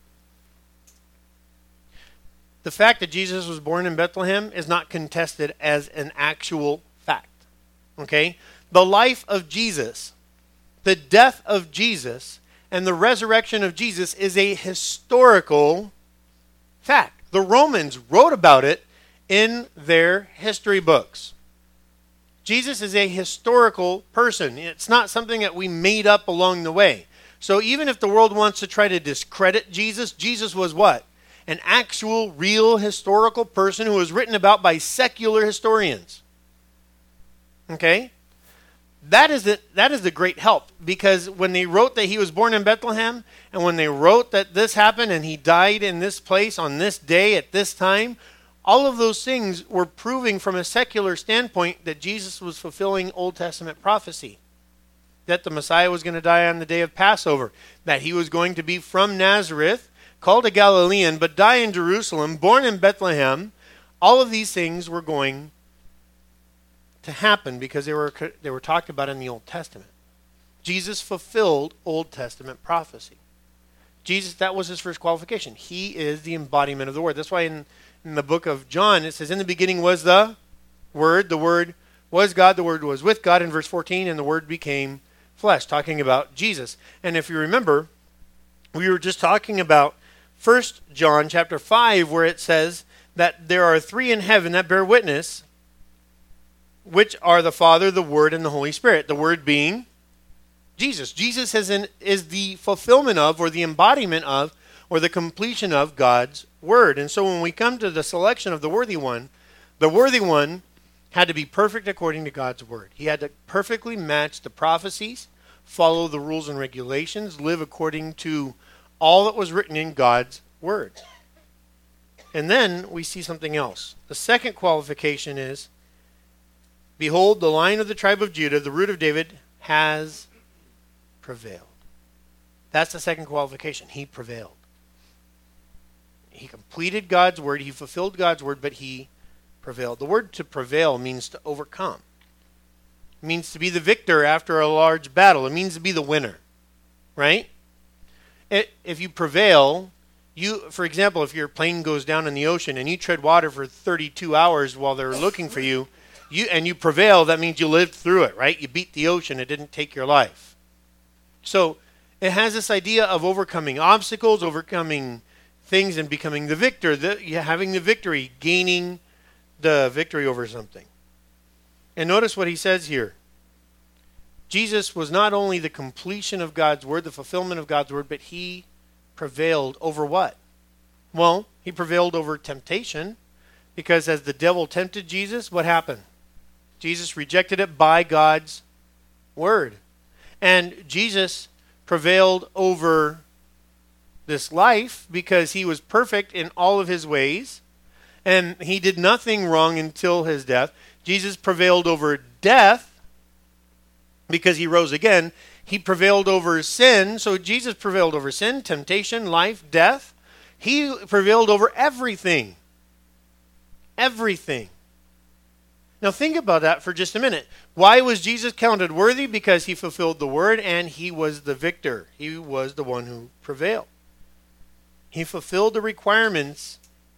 The fact that Jesus was born in Bethlehem is not contested as an actual fact. Okay? The life of Jesus, the death of Jesus, and the resurrection of Jesus is a historical fact. The Romans wrote about it in their history books. Jesus is a historical person. It's not something that we made up along the way. So even if the world wants to try to discredit Jesus, Jesus was what? An actual, real, historical person who was written about by secular historians. Okay? That is the, that is the great help, because when they wrote that he was born in Bethlehem, and when they wrote that this happened and he died in this place on this day at this time, all of those things were proving from a secular standpoint that Jesus was fulfilling Old Testament prophecy. That the Messiah was going to die on the day of Passover. That he was going to be from Nazareth, called a Galilean, but die in Jerusalem, born in Bethlehem. All of these things were going to happen because they were they were talked about in the Old Testament. Jesus fulfilled Old Testament prophecy. Jesus, that was his first qualification. He is the embodiment of the Word. That's why in, in the book of John, it says, in the beginning was the Word. The Word was God. The Word was with God in verse fourteen, and the Word became flesh, talking about Jesus. And if you remember, we were just talking about First John chapter five, where it says that there are three in heaven that bear witness, which are the Father, the Word, and the Holy Spirit. The Word being Jesus. Jesus is, in, is the fulfillment of, or the embodiment of, or the completion of God's Word. And so when we come to the selection of the worthy one, the worthy one had to be perfect according to God's Word. He had to perfectly match the prophecies, follow the rules and regulations, live according to all that was written in God's Word. And then we see something else. The second qualification is, behold, the Lion of the tribe of Judah, the root of David, has prevailed. That's the second qualification. He prevailed. He completed God's word. He fulfilled God's word, but he prevailed. The word to prevail means to overcome. It means to be the victor after a large battle. It means to be the winner, right? It, if you prevail, you, for example, if your plane goes down in the ocean and you tread water for thirty-two hours while they're looking for you, you and you prevail, that means you lived through it, right? You beat the ocean. It didn't take your life. So it has this idea of overcoming obstacles, overcoming things, and becoming the victor, the, having the victory, gaining the victory over something. And notice what he says here. Jesus was not only the completion of God's word, the fulfillment of God's word, but he prevailed over what? Well, he prevailed over temptation, because as the devil tempted Jesus, what happened? Jesus rejected it by God's word. And Jesus prevailed over this life because he was perfect in all of his ways, and he did nothing wrong until his death. Jesus prevailed over death because he rose again. He prevailed over sin. So Jesus prevailed over sin, temptation, life, death. He prevailed over everything. Everything. Now think about that for just a minute. Why was Jesus counted worthy? Because he fulfilled the word and he was the victor. He was the one who prevailed. He fulfilled the requirements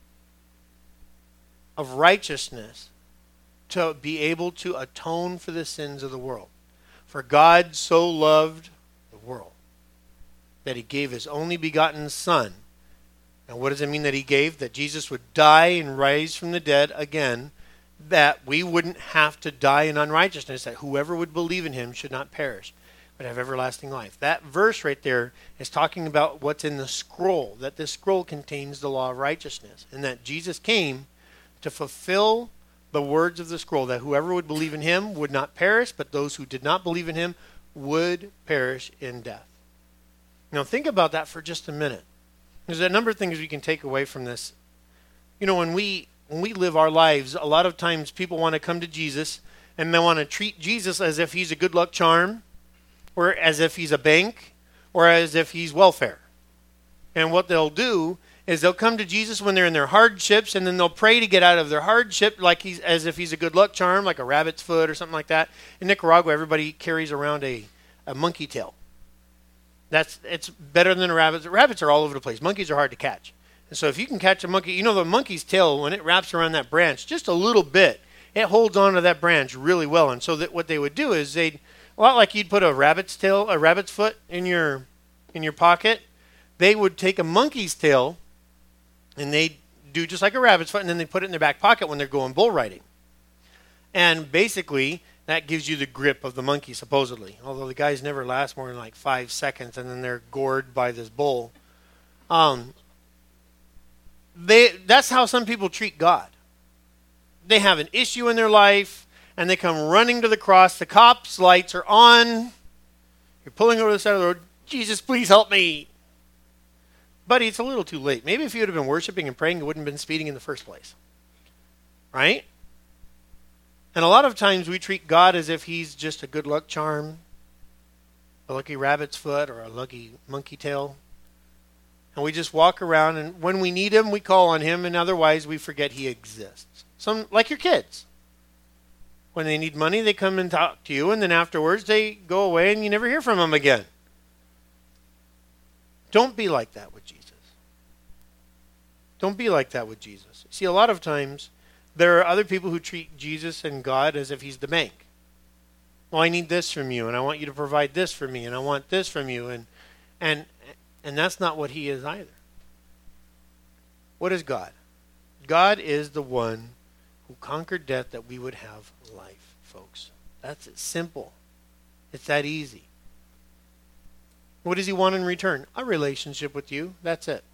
of righteousness to be able to atone for the sins of the world. For God so loved the world that he gave his only begotten Son. Now what does it mean that he gave? That Jesus would die and rise from the dead again, that we wouldn't have to die in unrighteousness, that whoever would believe in him should not perish, but have everlasting life. That verse right there is talking about what's in the scroll, that this scroll contains the law of righteousness, and that Jesus came to fulfill the words of the scroll, that whoever would believe in him would not perish, but those who did not believe in him would perish in death. Now think about that for just a minute. There's a number of things we can take away from this. You know, when we when we live our lives, a lot of times people want to come to Jesus and they want to treat Jesus as if he's a good luck charm, or as if he's a bank, or as if he's welfare. And what they'll do is they'll come to Jesus when they're in their hardships, and then they'll pray to get out of their hardship like he's as if he's a good luck charm, like a rabbit's foot or something like that. In Nicaragua, everybody carries around a, a monkey tail. That's it's better than a rabbit. Rabbits are all over the place. Monkeys are hard to catch. And so if you can catch a monkey, you know the monkey's tail, when it wraps around that branch just a little bit, it holds onto that branch really well. And so that what they would do is they'd, a lot like you'd put a rabbit's tail, a rabbit's foot in your in your pocket, they would take a monkey's tail and they'd do just like a rabbit's foot, and then they put it in their back pocket when they're going bull riding. And basically, that gives you the grip of the monkey, supposedly. Although the guys never last more than like five seconds, and then they're gored by this bull. Um, they that's how some people treat God. They have an issue in their life, and they come running to the cross. The cops' lights are on. You're pulling over the side of the road. Jesus, please help me. Buddy, it's a little too late. Maybe if you would have been worshiping and praying, you wouldn't have been speeding in the first place. Right? And a lot of times we treat God as if he's just a good luck charm, a lucky rabbit's foot, or a lucky monkey tail. And we just walk around, and when we need him, we call on him, and otherwise we forget he exists. Some, like your kids. When they need money, they come and talk to you, and then afterwards they go away and you never hear from them again. Don't be like that with Jesus. Don't be like that with Jesus. See, a lot of times, there are other people who treat Jesus and God as if he's the bank. Well, I need this from you, and I want you to provide this for me, and I want this from you, and and and that's not what he is either. What is God? God is the one who conquered death that we would have life, folks. That's it. Simple. It's that easy. What does he want in return? A relationship with you. That's it.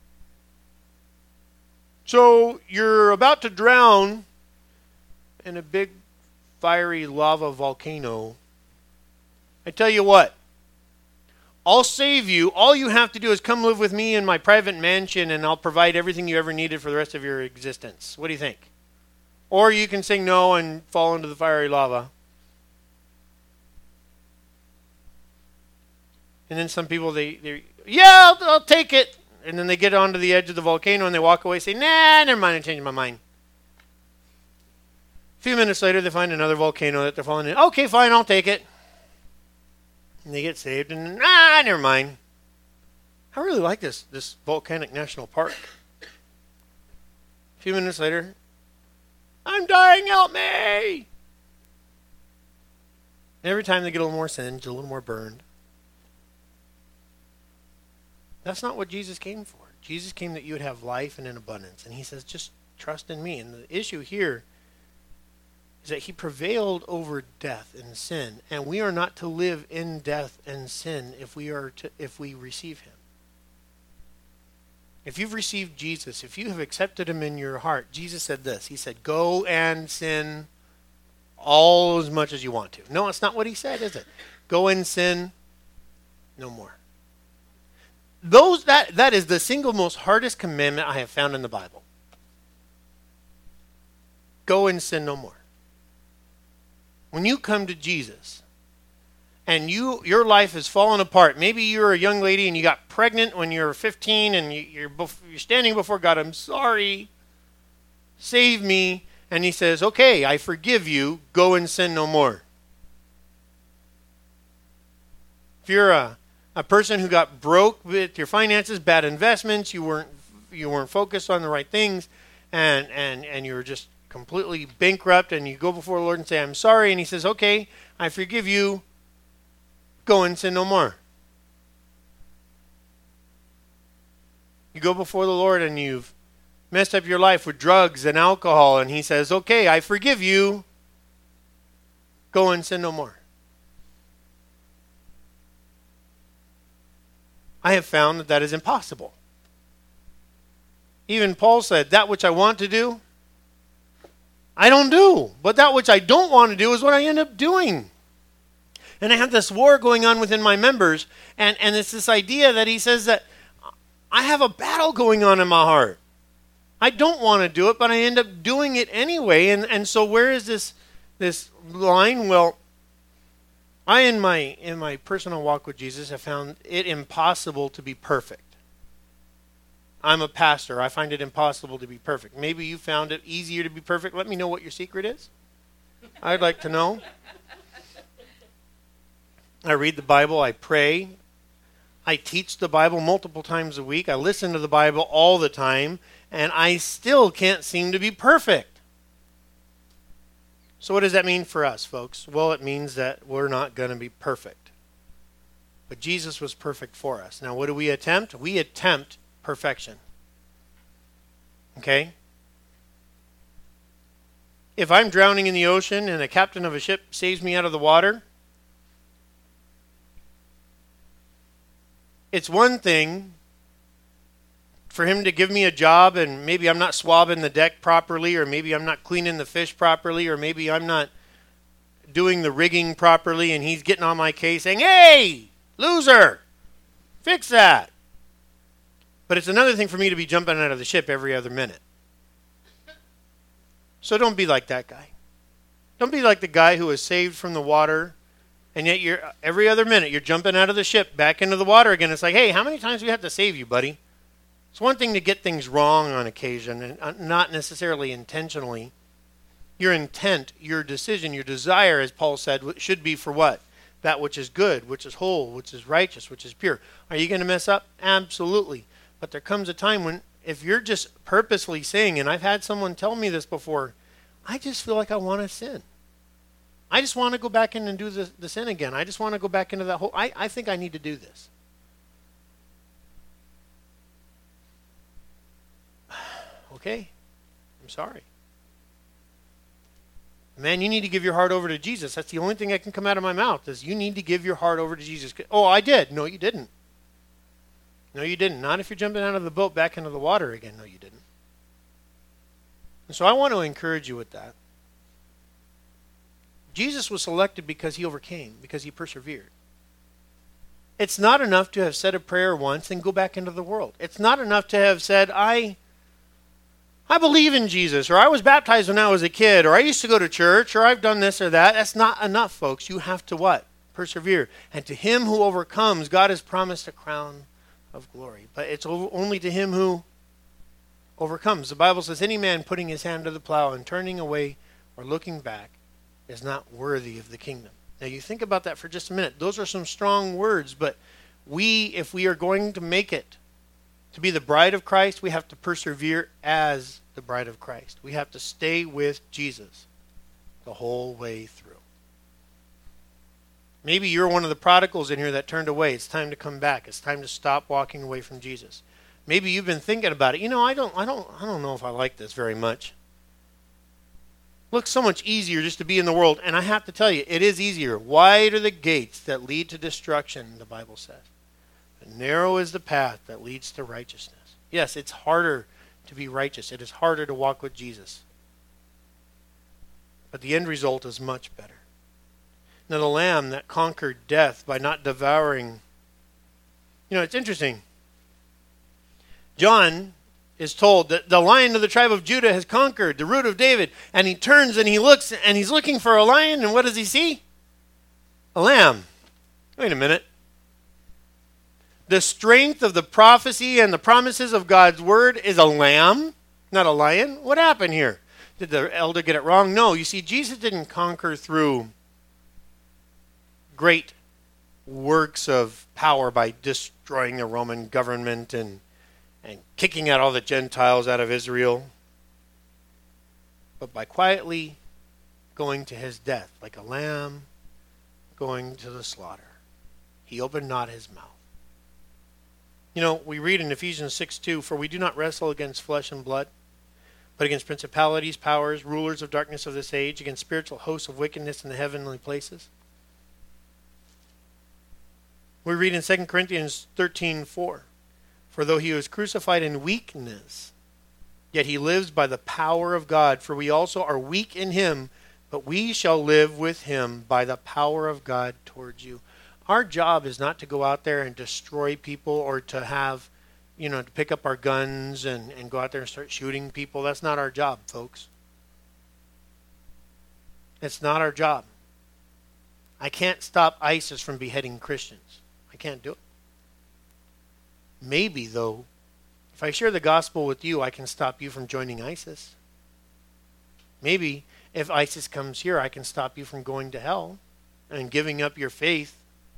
So you're about to drown in a big fiery lava volcano. I tell you what, I'll save you. All you have to do is come live with me in my private mansion and I'll provide everything you ever needed for the rest of your existence. What do you think? Or you can say no and fall into the fiery lava. And then some people, they, they yeah, I'll, I'll take it. And then they get onto the edge of the volcano and they walk away and say, nah, never mind, I changed my mind. A few minutes later, they find another volcano that they're falling in. Okay, fine, I'll take it. And they get saved and, ah, never mind. I really like this, this volcanic national park. A few minutes later, I'm dying, help me! And every time they get a little more singed, a little more burned. That's not what Jesus came for. Jesus came that you would have life and in abundance. And he says, just trust in me. And the issue here is that he prevailed over death and sin. And we are not to live in death and sin if we are to, if we receive him. If you've received Jesus, if you have accepted him in your heart, Jesus said this. He said, go and sin all as much as you want to. No, it's not what he said, is it? Go and sin no more. Those that that is the single most hardest commandment I have found in the Bible. Go and sin no more. When you come to Jesus and you your life has fallen apart, maybe you're a young lady and you got pregnant when you were fifteen and you, you're you're standing before God, I'm sorry, save me, and he says, okay, I forgive you, go and sin no more. If you're a A person who got broke with your finances, bad investments, you weren't you weren't focused on the right things, and, and, and you were just completely bankrupt, and you go before the Lord and say, I'm sorry, and he says, okay, I forgive you, go and sin no more. You go before the Lord and you've messed up your life with drugs and alcohol, and he says, okay, I forgive you, go and sin no more. I have found that that is impossible. Even Paul said, that which I want to do, I don't do. But that which I don't want to do is what I end up doing. And I have this war going on within my members. And, and it's this idea that he says that I have a battle going on in my heart. I don't want to do it, but I end up doing it anyway. And, and so where is this, this line? Well, I, in my in my personal walk with Jesus, have found it impossible to be perfect. I'm a pastor. I find it impossible to be perfect. Maybe you found it easier to be perfect. Let me know what your secret is. I'd like to know. I read the Bible. I pray. I teach the Bible multiple times a week. I listen to the Bible all the time. And I still can't seem to be perfect. So what does that mean for us, folks? Well, it means that we're not going to be perfect. But Jesus was perfect for us. Now, what do we attempt? We attempt perfection. Okay? If I'm drowning in the ocean and a captain of a ship saves me out of the water, it's one thing for him to give me a job and maybe I'm not swabbing the deck properly, or maybe I'm not cleaning the fish properly, or maybe I'm not doing the rigging properly and he's getting on my case saying, hey, loser, fix that. But it's another thing for me to be jumping out of the ship every other minute. So don't be like that guy. Don't be like the guy who was saved from the water and yet you're every other minute you're jumping out of the ship back into the water again. It's like, hey, how many times do we have to save you, buddy? It's one thing to get things wrong on occasion, and not necessarily intentionally. Your intent, your decision, your desire, as Paul said, should be for what? that which is good, which is whole, which is righteous, which is pure. Are you going to mess up? Absolutely. But there comes a time when if you're just purposely saying, and I've had someone tell me this before, I just feel like I want to sin. I just want to go back in and do the, the sin again. I just want to go back into that whole, I, I think I need to do this. Okay, I'm sorry. Man, you need to give your heart over to Jesus. That's the only thing that can come out of my mouth is you need to give your heart over to Jesus. Oh, I did. No, you didn't. No, you didn't. Not if you're jumping out of the boat back into the water again. No, you didn't. And so I want to encourage you with that. Jesus was selected because he overcame, because he persevered. It's not enough to have said a prayer once and go back into the world. It's not enough to have said, I... I believe in Jesus, or I was baptized when I was a kid, or I used to go to church, or I've done this or that. That's not enough, folks. You have to what? Persevere. And to him who overcomes, God has promised a crown of glory. But it's only to him who overcomes. The Bible says, any man putting his hand to the plow and turning away or looking back is not worthy of the kingdom. Now you think about that for just a minute. Those are some strong words, but we, if we are going to make it, to be the bride of Christ, we have to persevere as the bride of Christ. We have to stay with Jesus the whole way through. Maybe you're one of the prodigals in here that turned away. It's time to come back. It's time to stop walking away from Jesus. Maybe you've been thinking about it. You know, I don't I don't I don't know if I like this very much. Looks so much easier just to be in the world, and I have to tell you, it is easier. Wide are the gates that lead to destruction, the Bible says. And narrow is the path that leads to righteousness. Yes, it's harder to be righteous. It is harder to walk with Jesus. But the end result is much better. Now the lamb that conquered death by not devouring. You know, it's interesting. John is told that the Lion of the tribe of Judah has conquered, the Root of David. And he turns and he looks and he's looking for a lion. And what does he see? A lamb. Wait a minute. The strength of the prophecy and the promises of God's word is a lamb, not a lion. What happened here? Did the elder get it wrong? No. You see, Jesus didn't conquer through great works of power by destroying the Roman government and, and kicking out all the Gentiles out of Israel, but by quietly going to his death, like a lamb going to the slaughter. He opened not his mouth. You know, we read in Ephesians six two, for we do not wrestle against flesh and blood, but against principalities, powers, rulers of darkness of this age, against spiritual hosts of wickedness in the heavenly places. We read in Second Corinthians thirteen four, for though he was crucified in weakness, yet he lives by the power of God. For we also are weak in him, but we shall live with him by the power of God towards you. Our job is not to go out there and destroy people or to have, you know, to pick up our guns and, and go out there and start shooting people. That's not our job, folks. It's not our job. I can't stop ISIS from beheading Christians. I can't do it. Maybe, though, if I share the gospel with you, I can stop you from joining ISIS. Maybe if ISIS comes here, I can stop you from going to hell and giving up your faith.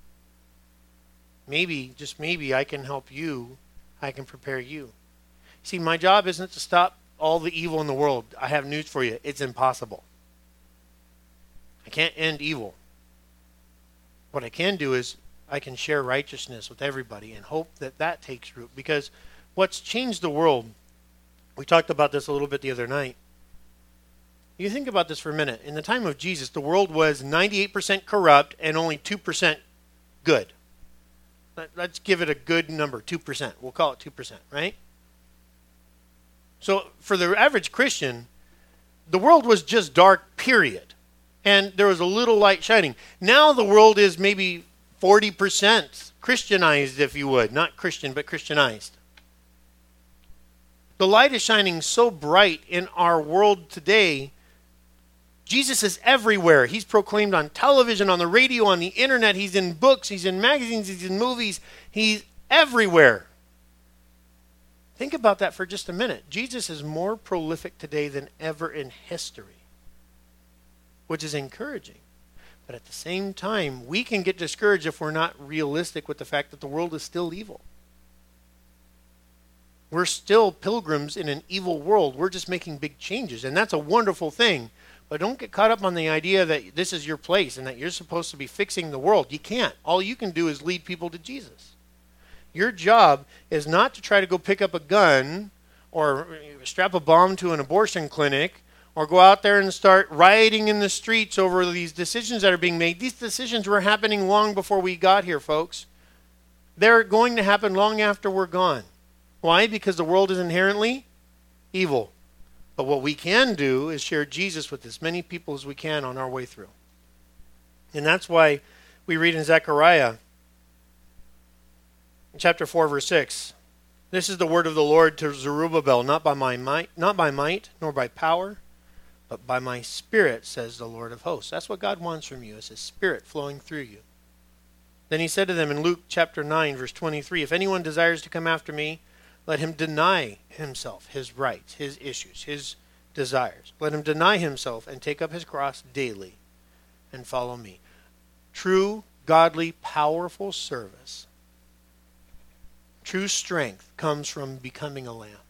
Maybe, just maybe, I can help you. I can prepare you. See, my job isn't to stop all the evil in the world. I have news for you. It's impossible. I can't end evil. What I can do is I can share righteousness with everybody and hope that that takes root. Because what's changed the world, we talked about this a little bit the other night. You think about this for a minute. In the time of Jesus, the world was ninety-eight percent corrupt and only two percent good. Let's give it a good number, two percent. We'll call it two percent, right? So for the average Christian, the world was just dark, period. And there was a little light shining. Now the world is maybe forty percent Christianized, if you would. Not Christian, but Christianized. The light is shining so bright in our world today. Jesus is everywhere. He's proclaimed on television, on the radio, on the internet. He's in books. He's in magazines. He's in movies. He's everywhere. Think about that for just a minute. Jesus is more prolific today than ever in history, which is encouraging. But at the same time, we can get discouraged if we're not realistic with the fact that the world is still evil. We're still pilgrims in an evil world. We're just making big changes, and that's a wonderful thing. But don't get caught up on the idea that this is your place and that you're supposed to be fixing the world. You can't. All you can do is lead people to Jesus. Your job is not to try to go pick up a gun or strap a bomb to an abortion clinic or go out there and start rioting in the streets over these decisions that are being made. These decisions were happening long before we got here, folks. They're going to happen long after we're gone. Why? Because the world is inherently evil. But what we can do is share Jesus with as many people as we can on our way through. And that's why we read in Zechariah, in chapter four, verse six, this is the word of the Lord to Zerubbabel, not by my might, not by might, nor by power, but by my Spirit, says the Lord of hosts. That's what God wants from you, is His Spirit flowing through you. Then He said to them in Luke chapter nine, verse twenty-three, if anyone desires to come after me, let him deny himself, his rights, his issues, his desires. Let him deny himself and take up his cross daily and follow me. True, godly, powerful service, true strength comes from becoming a lamb,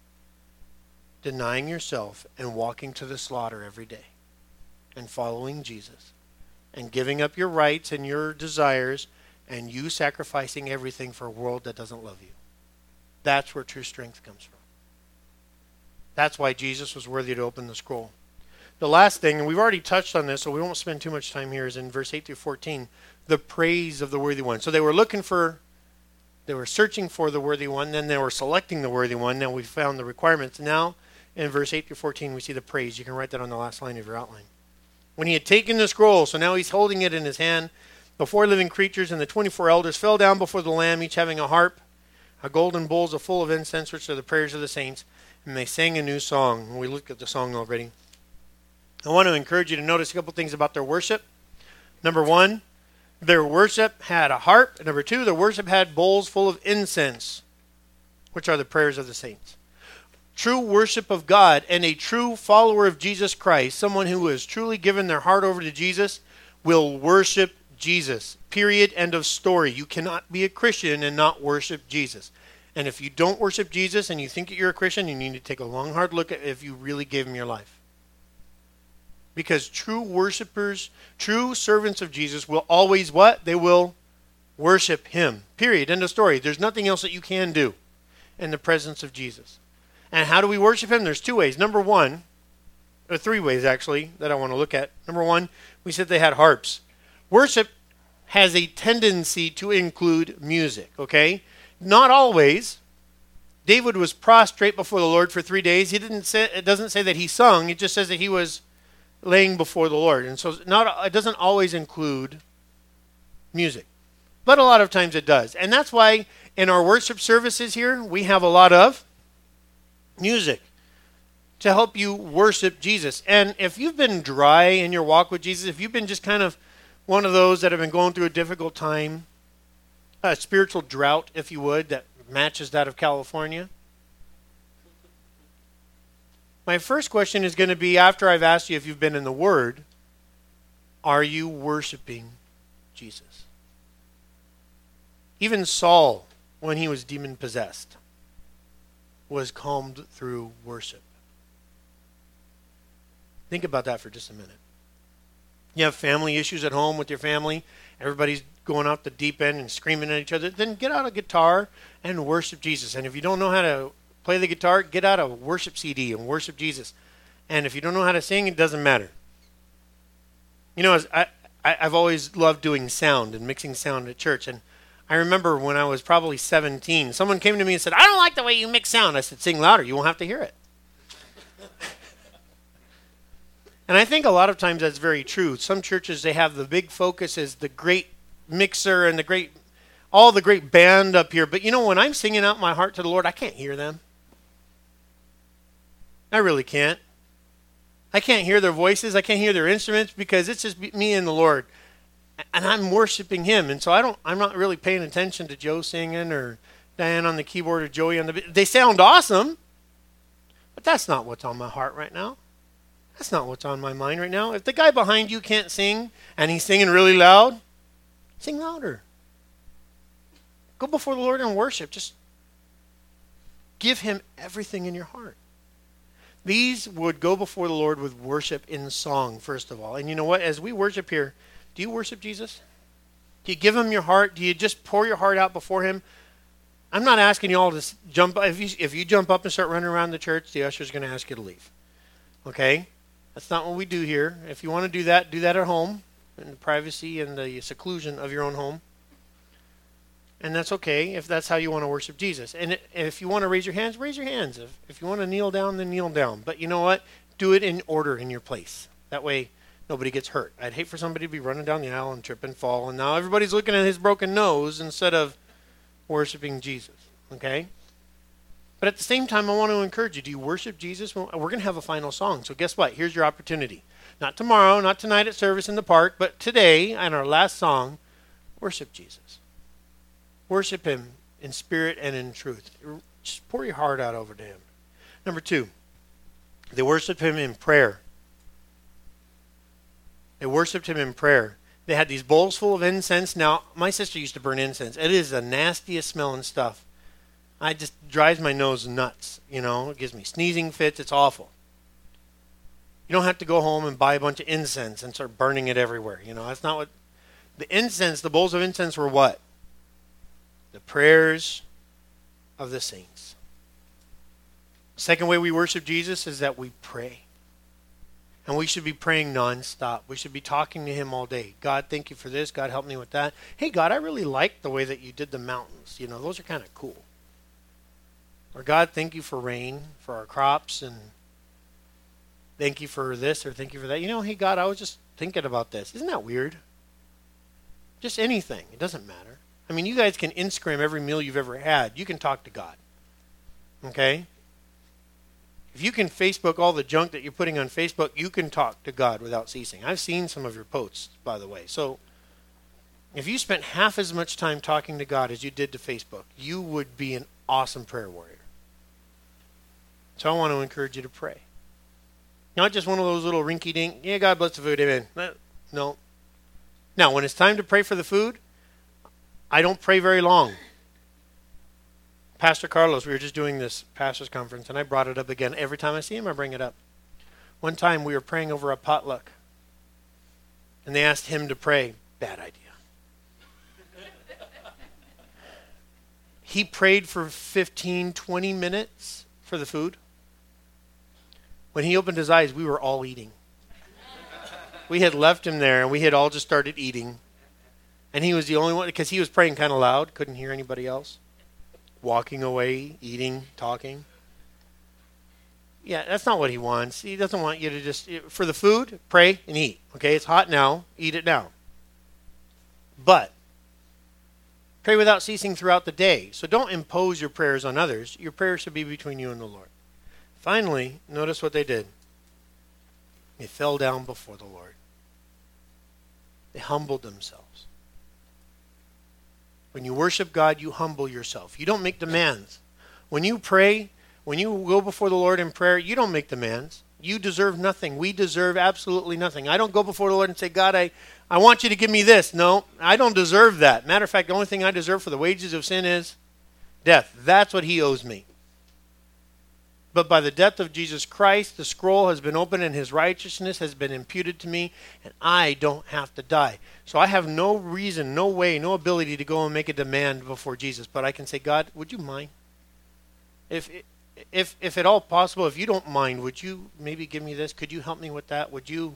denying yourself and walking to the slaughter every day and following Jesus and giving up your rights and your desires and you sacrificing everything for a world that doesn't love you. That's where true strength comes from. That's why Jesus was worthy to open the scroll. The last thing, and we've already touched on this, so we won't spend too much time here, is in verse eight through fourteen, the praise of the worthy one. So they were looking for, they were searching for the worthy one, then they were selecting the worthy one. Now we found the requirements. Now in verse eight through fourteen, we see the praise. You can write that on the last line of your outline. When he had taken the scroll, so now he's holding it in his hand, the four living creatures and the twenty-four elders fell down before the Lamb, each having a harp, a golden bowls are full of incense, which are the prayers of the saints, and they sang a new song. We looked at the song already. I want to encourage you to notice a couple things about their worship. Number one, their worship had a harp. Number two, their worship had bowls full of incense, which are the prayers of the saints. True worship of God and a true follower of Jesus Christ, someone who has truly given their heart over to Jesus, will worship Jesus. Period. End of story. You cannot be a Christian and not worship Jesus. And if you don't worship Jesus and you think that you're a Christian, you need to take a long, hard look at if you really gave him your life. Because true worshipers, true servants of Jesus will always what? They will worship him. Period. End of story. There's nothing else that you can do in the presence of Jesus. And how do we worship him? There's two ways. Number one, or three ways actually, that I want to look at. Number one, we said they had harps. Worship has a tendency to include music, okay? Not always. David was prostrate before the Lord for three days. He didn't say, it doesn't say that he sung. It just says that he was laying before the Lord. And so not, it doesn't always include music. But a lot of times it does. And that's why in our worship services here, we have a lot of music to help you worship Jesus. And if you've been dry in your walk with Jesus, if you've been just kind of one of those that have been going through a difficult time, a spiritual drought, if you would, that matches that of California, my first question is going to be, after I've asked you if you've been in the Word, are you worshiping Jesus? Even Saul, when he was demon-possessed, was calmed through worship. Think about that for just a minute. You have family issues at home with your family. Everybody's going out the deep end and screaming at each other. Then get out a guitar and worship Jesus. And if you don't know how to play the guitar, get out a worship C D and worship Jesus. And if you don't know how to sing, it doesn't matter. You know, I, I, I've always loved doing sound and mixing sound at church. And I remember when I was probably seventeen, someone came to me and said, I don't like the way you mix sound. I said, sing louder. You won't have to hear it. And I think a lot of times that's very true. Some churches, they have the big focus as the great mixer and the great, all the great band up here. But you know, when I'm singing out my heart to the Lord, I can't hear them. I really can't. I can't hear their voices. I can't hear their instruments because it's just me and the Lord. And I'm worshiping him. And so I don't, I'm not really paying attention to Joe singing or Diane on the keyboard or Joey on the, they sound awesome, but that's not what's on my heart right now. That's not what's on my mind right now. If the guy behind you can't sing and he's singing really loud, sing louder. Go before the Lord and worship. Just give him everything in your heart. These would go before the Lord with worship in song, first of all. And you know what? As we worship here, do you worship Jesus? Do you give him your heart? Do you just pour your heart out before him? I'm not asking you all to jump. If you, if you jump up and start running around the church, the usher's going to ask you to leave. Okay? That's not what we do here. If you want to do that, do that at home, in the privacy and the seclusion of your own home. And that's okay if that's how you want to worship Jesus. And if you want to raise your hands, raise your hands. If, if you want to kneel down, then kneel down. But you know what? Do it in order in your place. That way, nobody gets hurt. I'd hate for somebody to be running down the aisle and trip and fall. And now everybody's looking at his broken nose instead of worshiping Jesus. Okay? But at the same time, I want to encourage you. Do you worship Jesus? Well, we're going to have a final song. So guess what? Here's your opportunity. Not tomorrow, not tonight at service in the park, but today, and our last song, worship Jesus. Worship him in spirit and in truth. Just pour your heart out over to him. Number two, they worshiped him in prayer. They worshiped him in prayer. They had these bowls full of incense. Now, my sister used to burn incense. It is the nastiest smelling stuff. I just drives my nose nuts. You know, it gives me sneezing fits. It's awful. You don't have to go home and buy a bunch of incense and start burning it everywhere. You know, that's not what the incense, the bowls of incense were what? The prayers of the saints. Second way we worship Jesus is that we pray. And we should be praying nonstop. We should be talking to him all day. God, thank you for this. God, help me with that. Hey, God, I really like the way that you did the mountains. You know, those are kind of cool. Or God, thank you for rain, for our crops, and thank you for this or thank you for that. You know, hey, God, I was just thinking about this. Isn't that weird? Just anything. It doesn't matter. I mean, you guys can Instagram every meal you've ever had. You can talk to God. Okay? If you can Facebook all the junk that you're putting on Facebook, you can talk to God without ceasing. I've seen some of your posts, by the way. So, if you spent half as much time talking to God as you did to Facebook, you would be an awesome prayer warrior. So I want to encourage you to pray. Not just one of those little rinky-dink, yeah, God bless the food, amen. No. Now, when it's time to pray for the food, I don't pray very long. Pastor Carlos, we were just doing this pastor's conference, and I brought it up again. Every time I see him, I bring it up. One time we were praying over a potluck, and they asked him to pray. Bad idea. He prayed for fifteen, twenty minutes for the food. When he opened his eyes, we were all eating. We had left him there, and we had all just started eating. And he was the only one, because he was praying kind of loud, couldn't hear anybody else. Walking away, eating, talking. Yeah, that's not what he wants. He doesn't want you to just, for the food, pray and eat. Okay, it's hot now, eat it now. But, pray without ceasing throughout the day. So don't impose your prayers on others. Your prayers should be between you and the Lord. Finally, notice what they did. They fell down before the Lord. They humbled themselves. When you worship God, you humble yourself. You don't make demands. When you pray, when you go before the Lord in prayer, you don't make demands. You deserve nothing. We deserve absolutely nothing. I don't go before the Lord and say, God, I, I want you to give me this. No, I don't deserve that. Matter of fact, the only thing I deserve for the wages of sin is death. That's what he owes me. But by the death of Jesus Christ, the scroll has been opened and his righteousness has been imputed to me, and I don't have to die. So I have no reason, no way, no ability to go and make a demand before Jesus. But I can say, God, would you mind? If, if, if at all possible, if you don't mind, would you maybe give me this? Could you help me with that? Would you?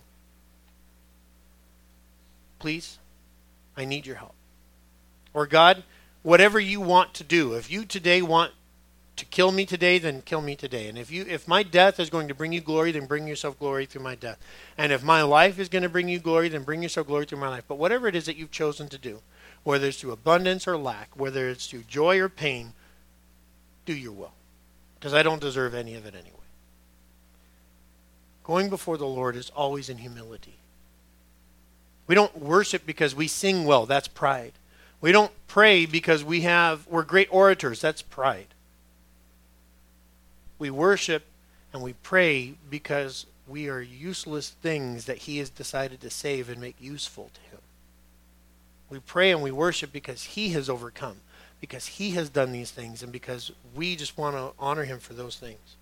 Please? I need your help. Or God, whatever you want to do, if you today want to kill me today, then kill me today. And if you, if my death is going to bring you glory, then bring yourself glory through my death. And if my life is going to bring you glory, then bring yourself glory through my life. But whatever it is that you've chosen to do, whether it's through abundance or lack, whether it's through joy or pain, do your will. Because I don't deserve any of it anyway. Going before the Lord is always in humility. We don't worship because we sing well. That's pride. We don't pray because we have, we're great orators. That's pride. We worship and we pray because we are useless things that he has decided to save and make useful to him. We pray and we worship because he has overcome, because he has done these things, and because we just want to honor him for those things.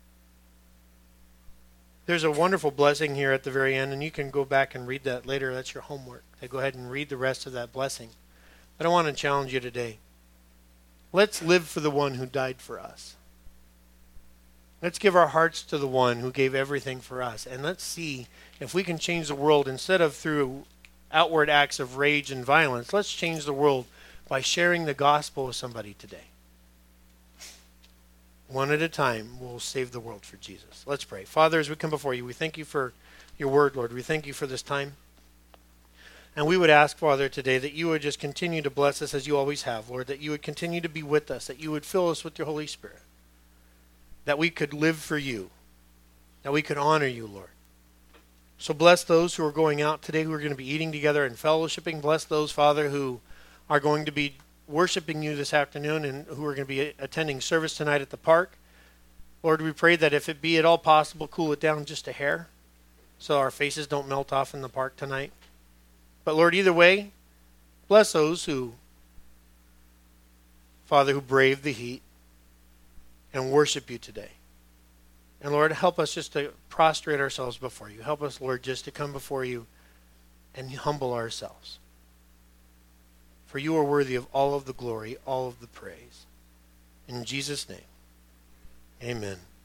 There's a wonderful blessing here at the very end, and you can go back and read that later. That's your homework. So go ahead and read the rest of that blessing. But I want to challenge you today. Let's live for the one who died for us. Let's give our hearts to the one who gave everything for us. And let's see if we can change the world instead of through outward acts of rage and violence. Let's change the world by sharing the gospel with somebody today. One at a time, we'll save the world for Jesus. Let's pray. Father, as we come before you, we thank you for your word, Lord. We thank you for this time. And we would ask, Father, today that you would just continue to bless us as you always have, Lord, that you would continue to be with us, that you would fill us with your Holy Spirit, that we could live for you, that we could honor you, Lord. So bless those who are going out today, who are going to be eating together and fellowshipping. Bless those, Father, who are going to be worshiping you this afternoon and who are going to be attending service tonight at the park. Lord, we pray that if it be at all possible, cool it down just a hair so our faces don't melt off in the park tonight. But Lord, either way, bless those who, Father, who braved the heat and worship you today. And Lord, help us just to prostrate ourselves before you. Help us, Lord, just to come before you and humble ourselves. For you are worthy of all of the glory, all of the praise. In Jesus' name, amen.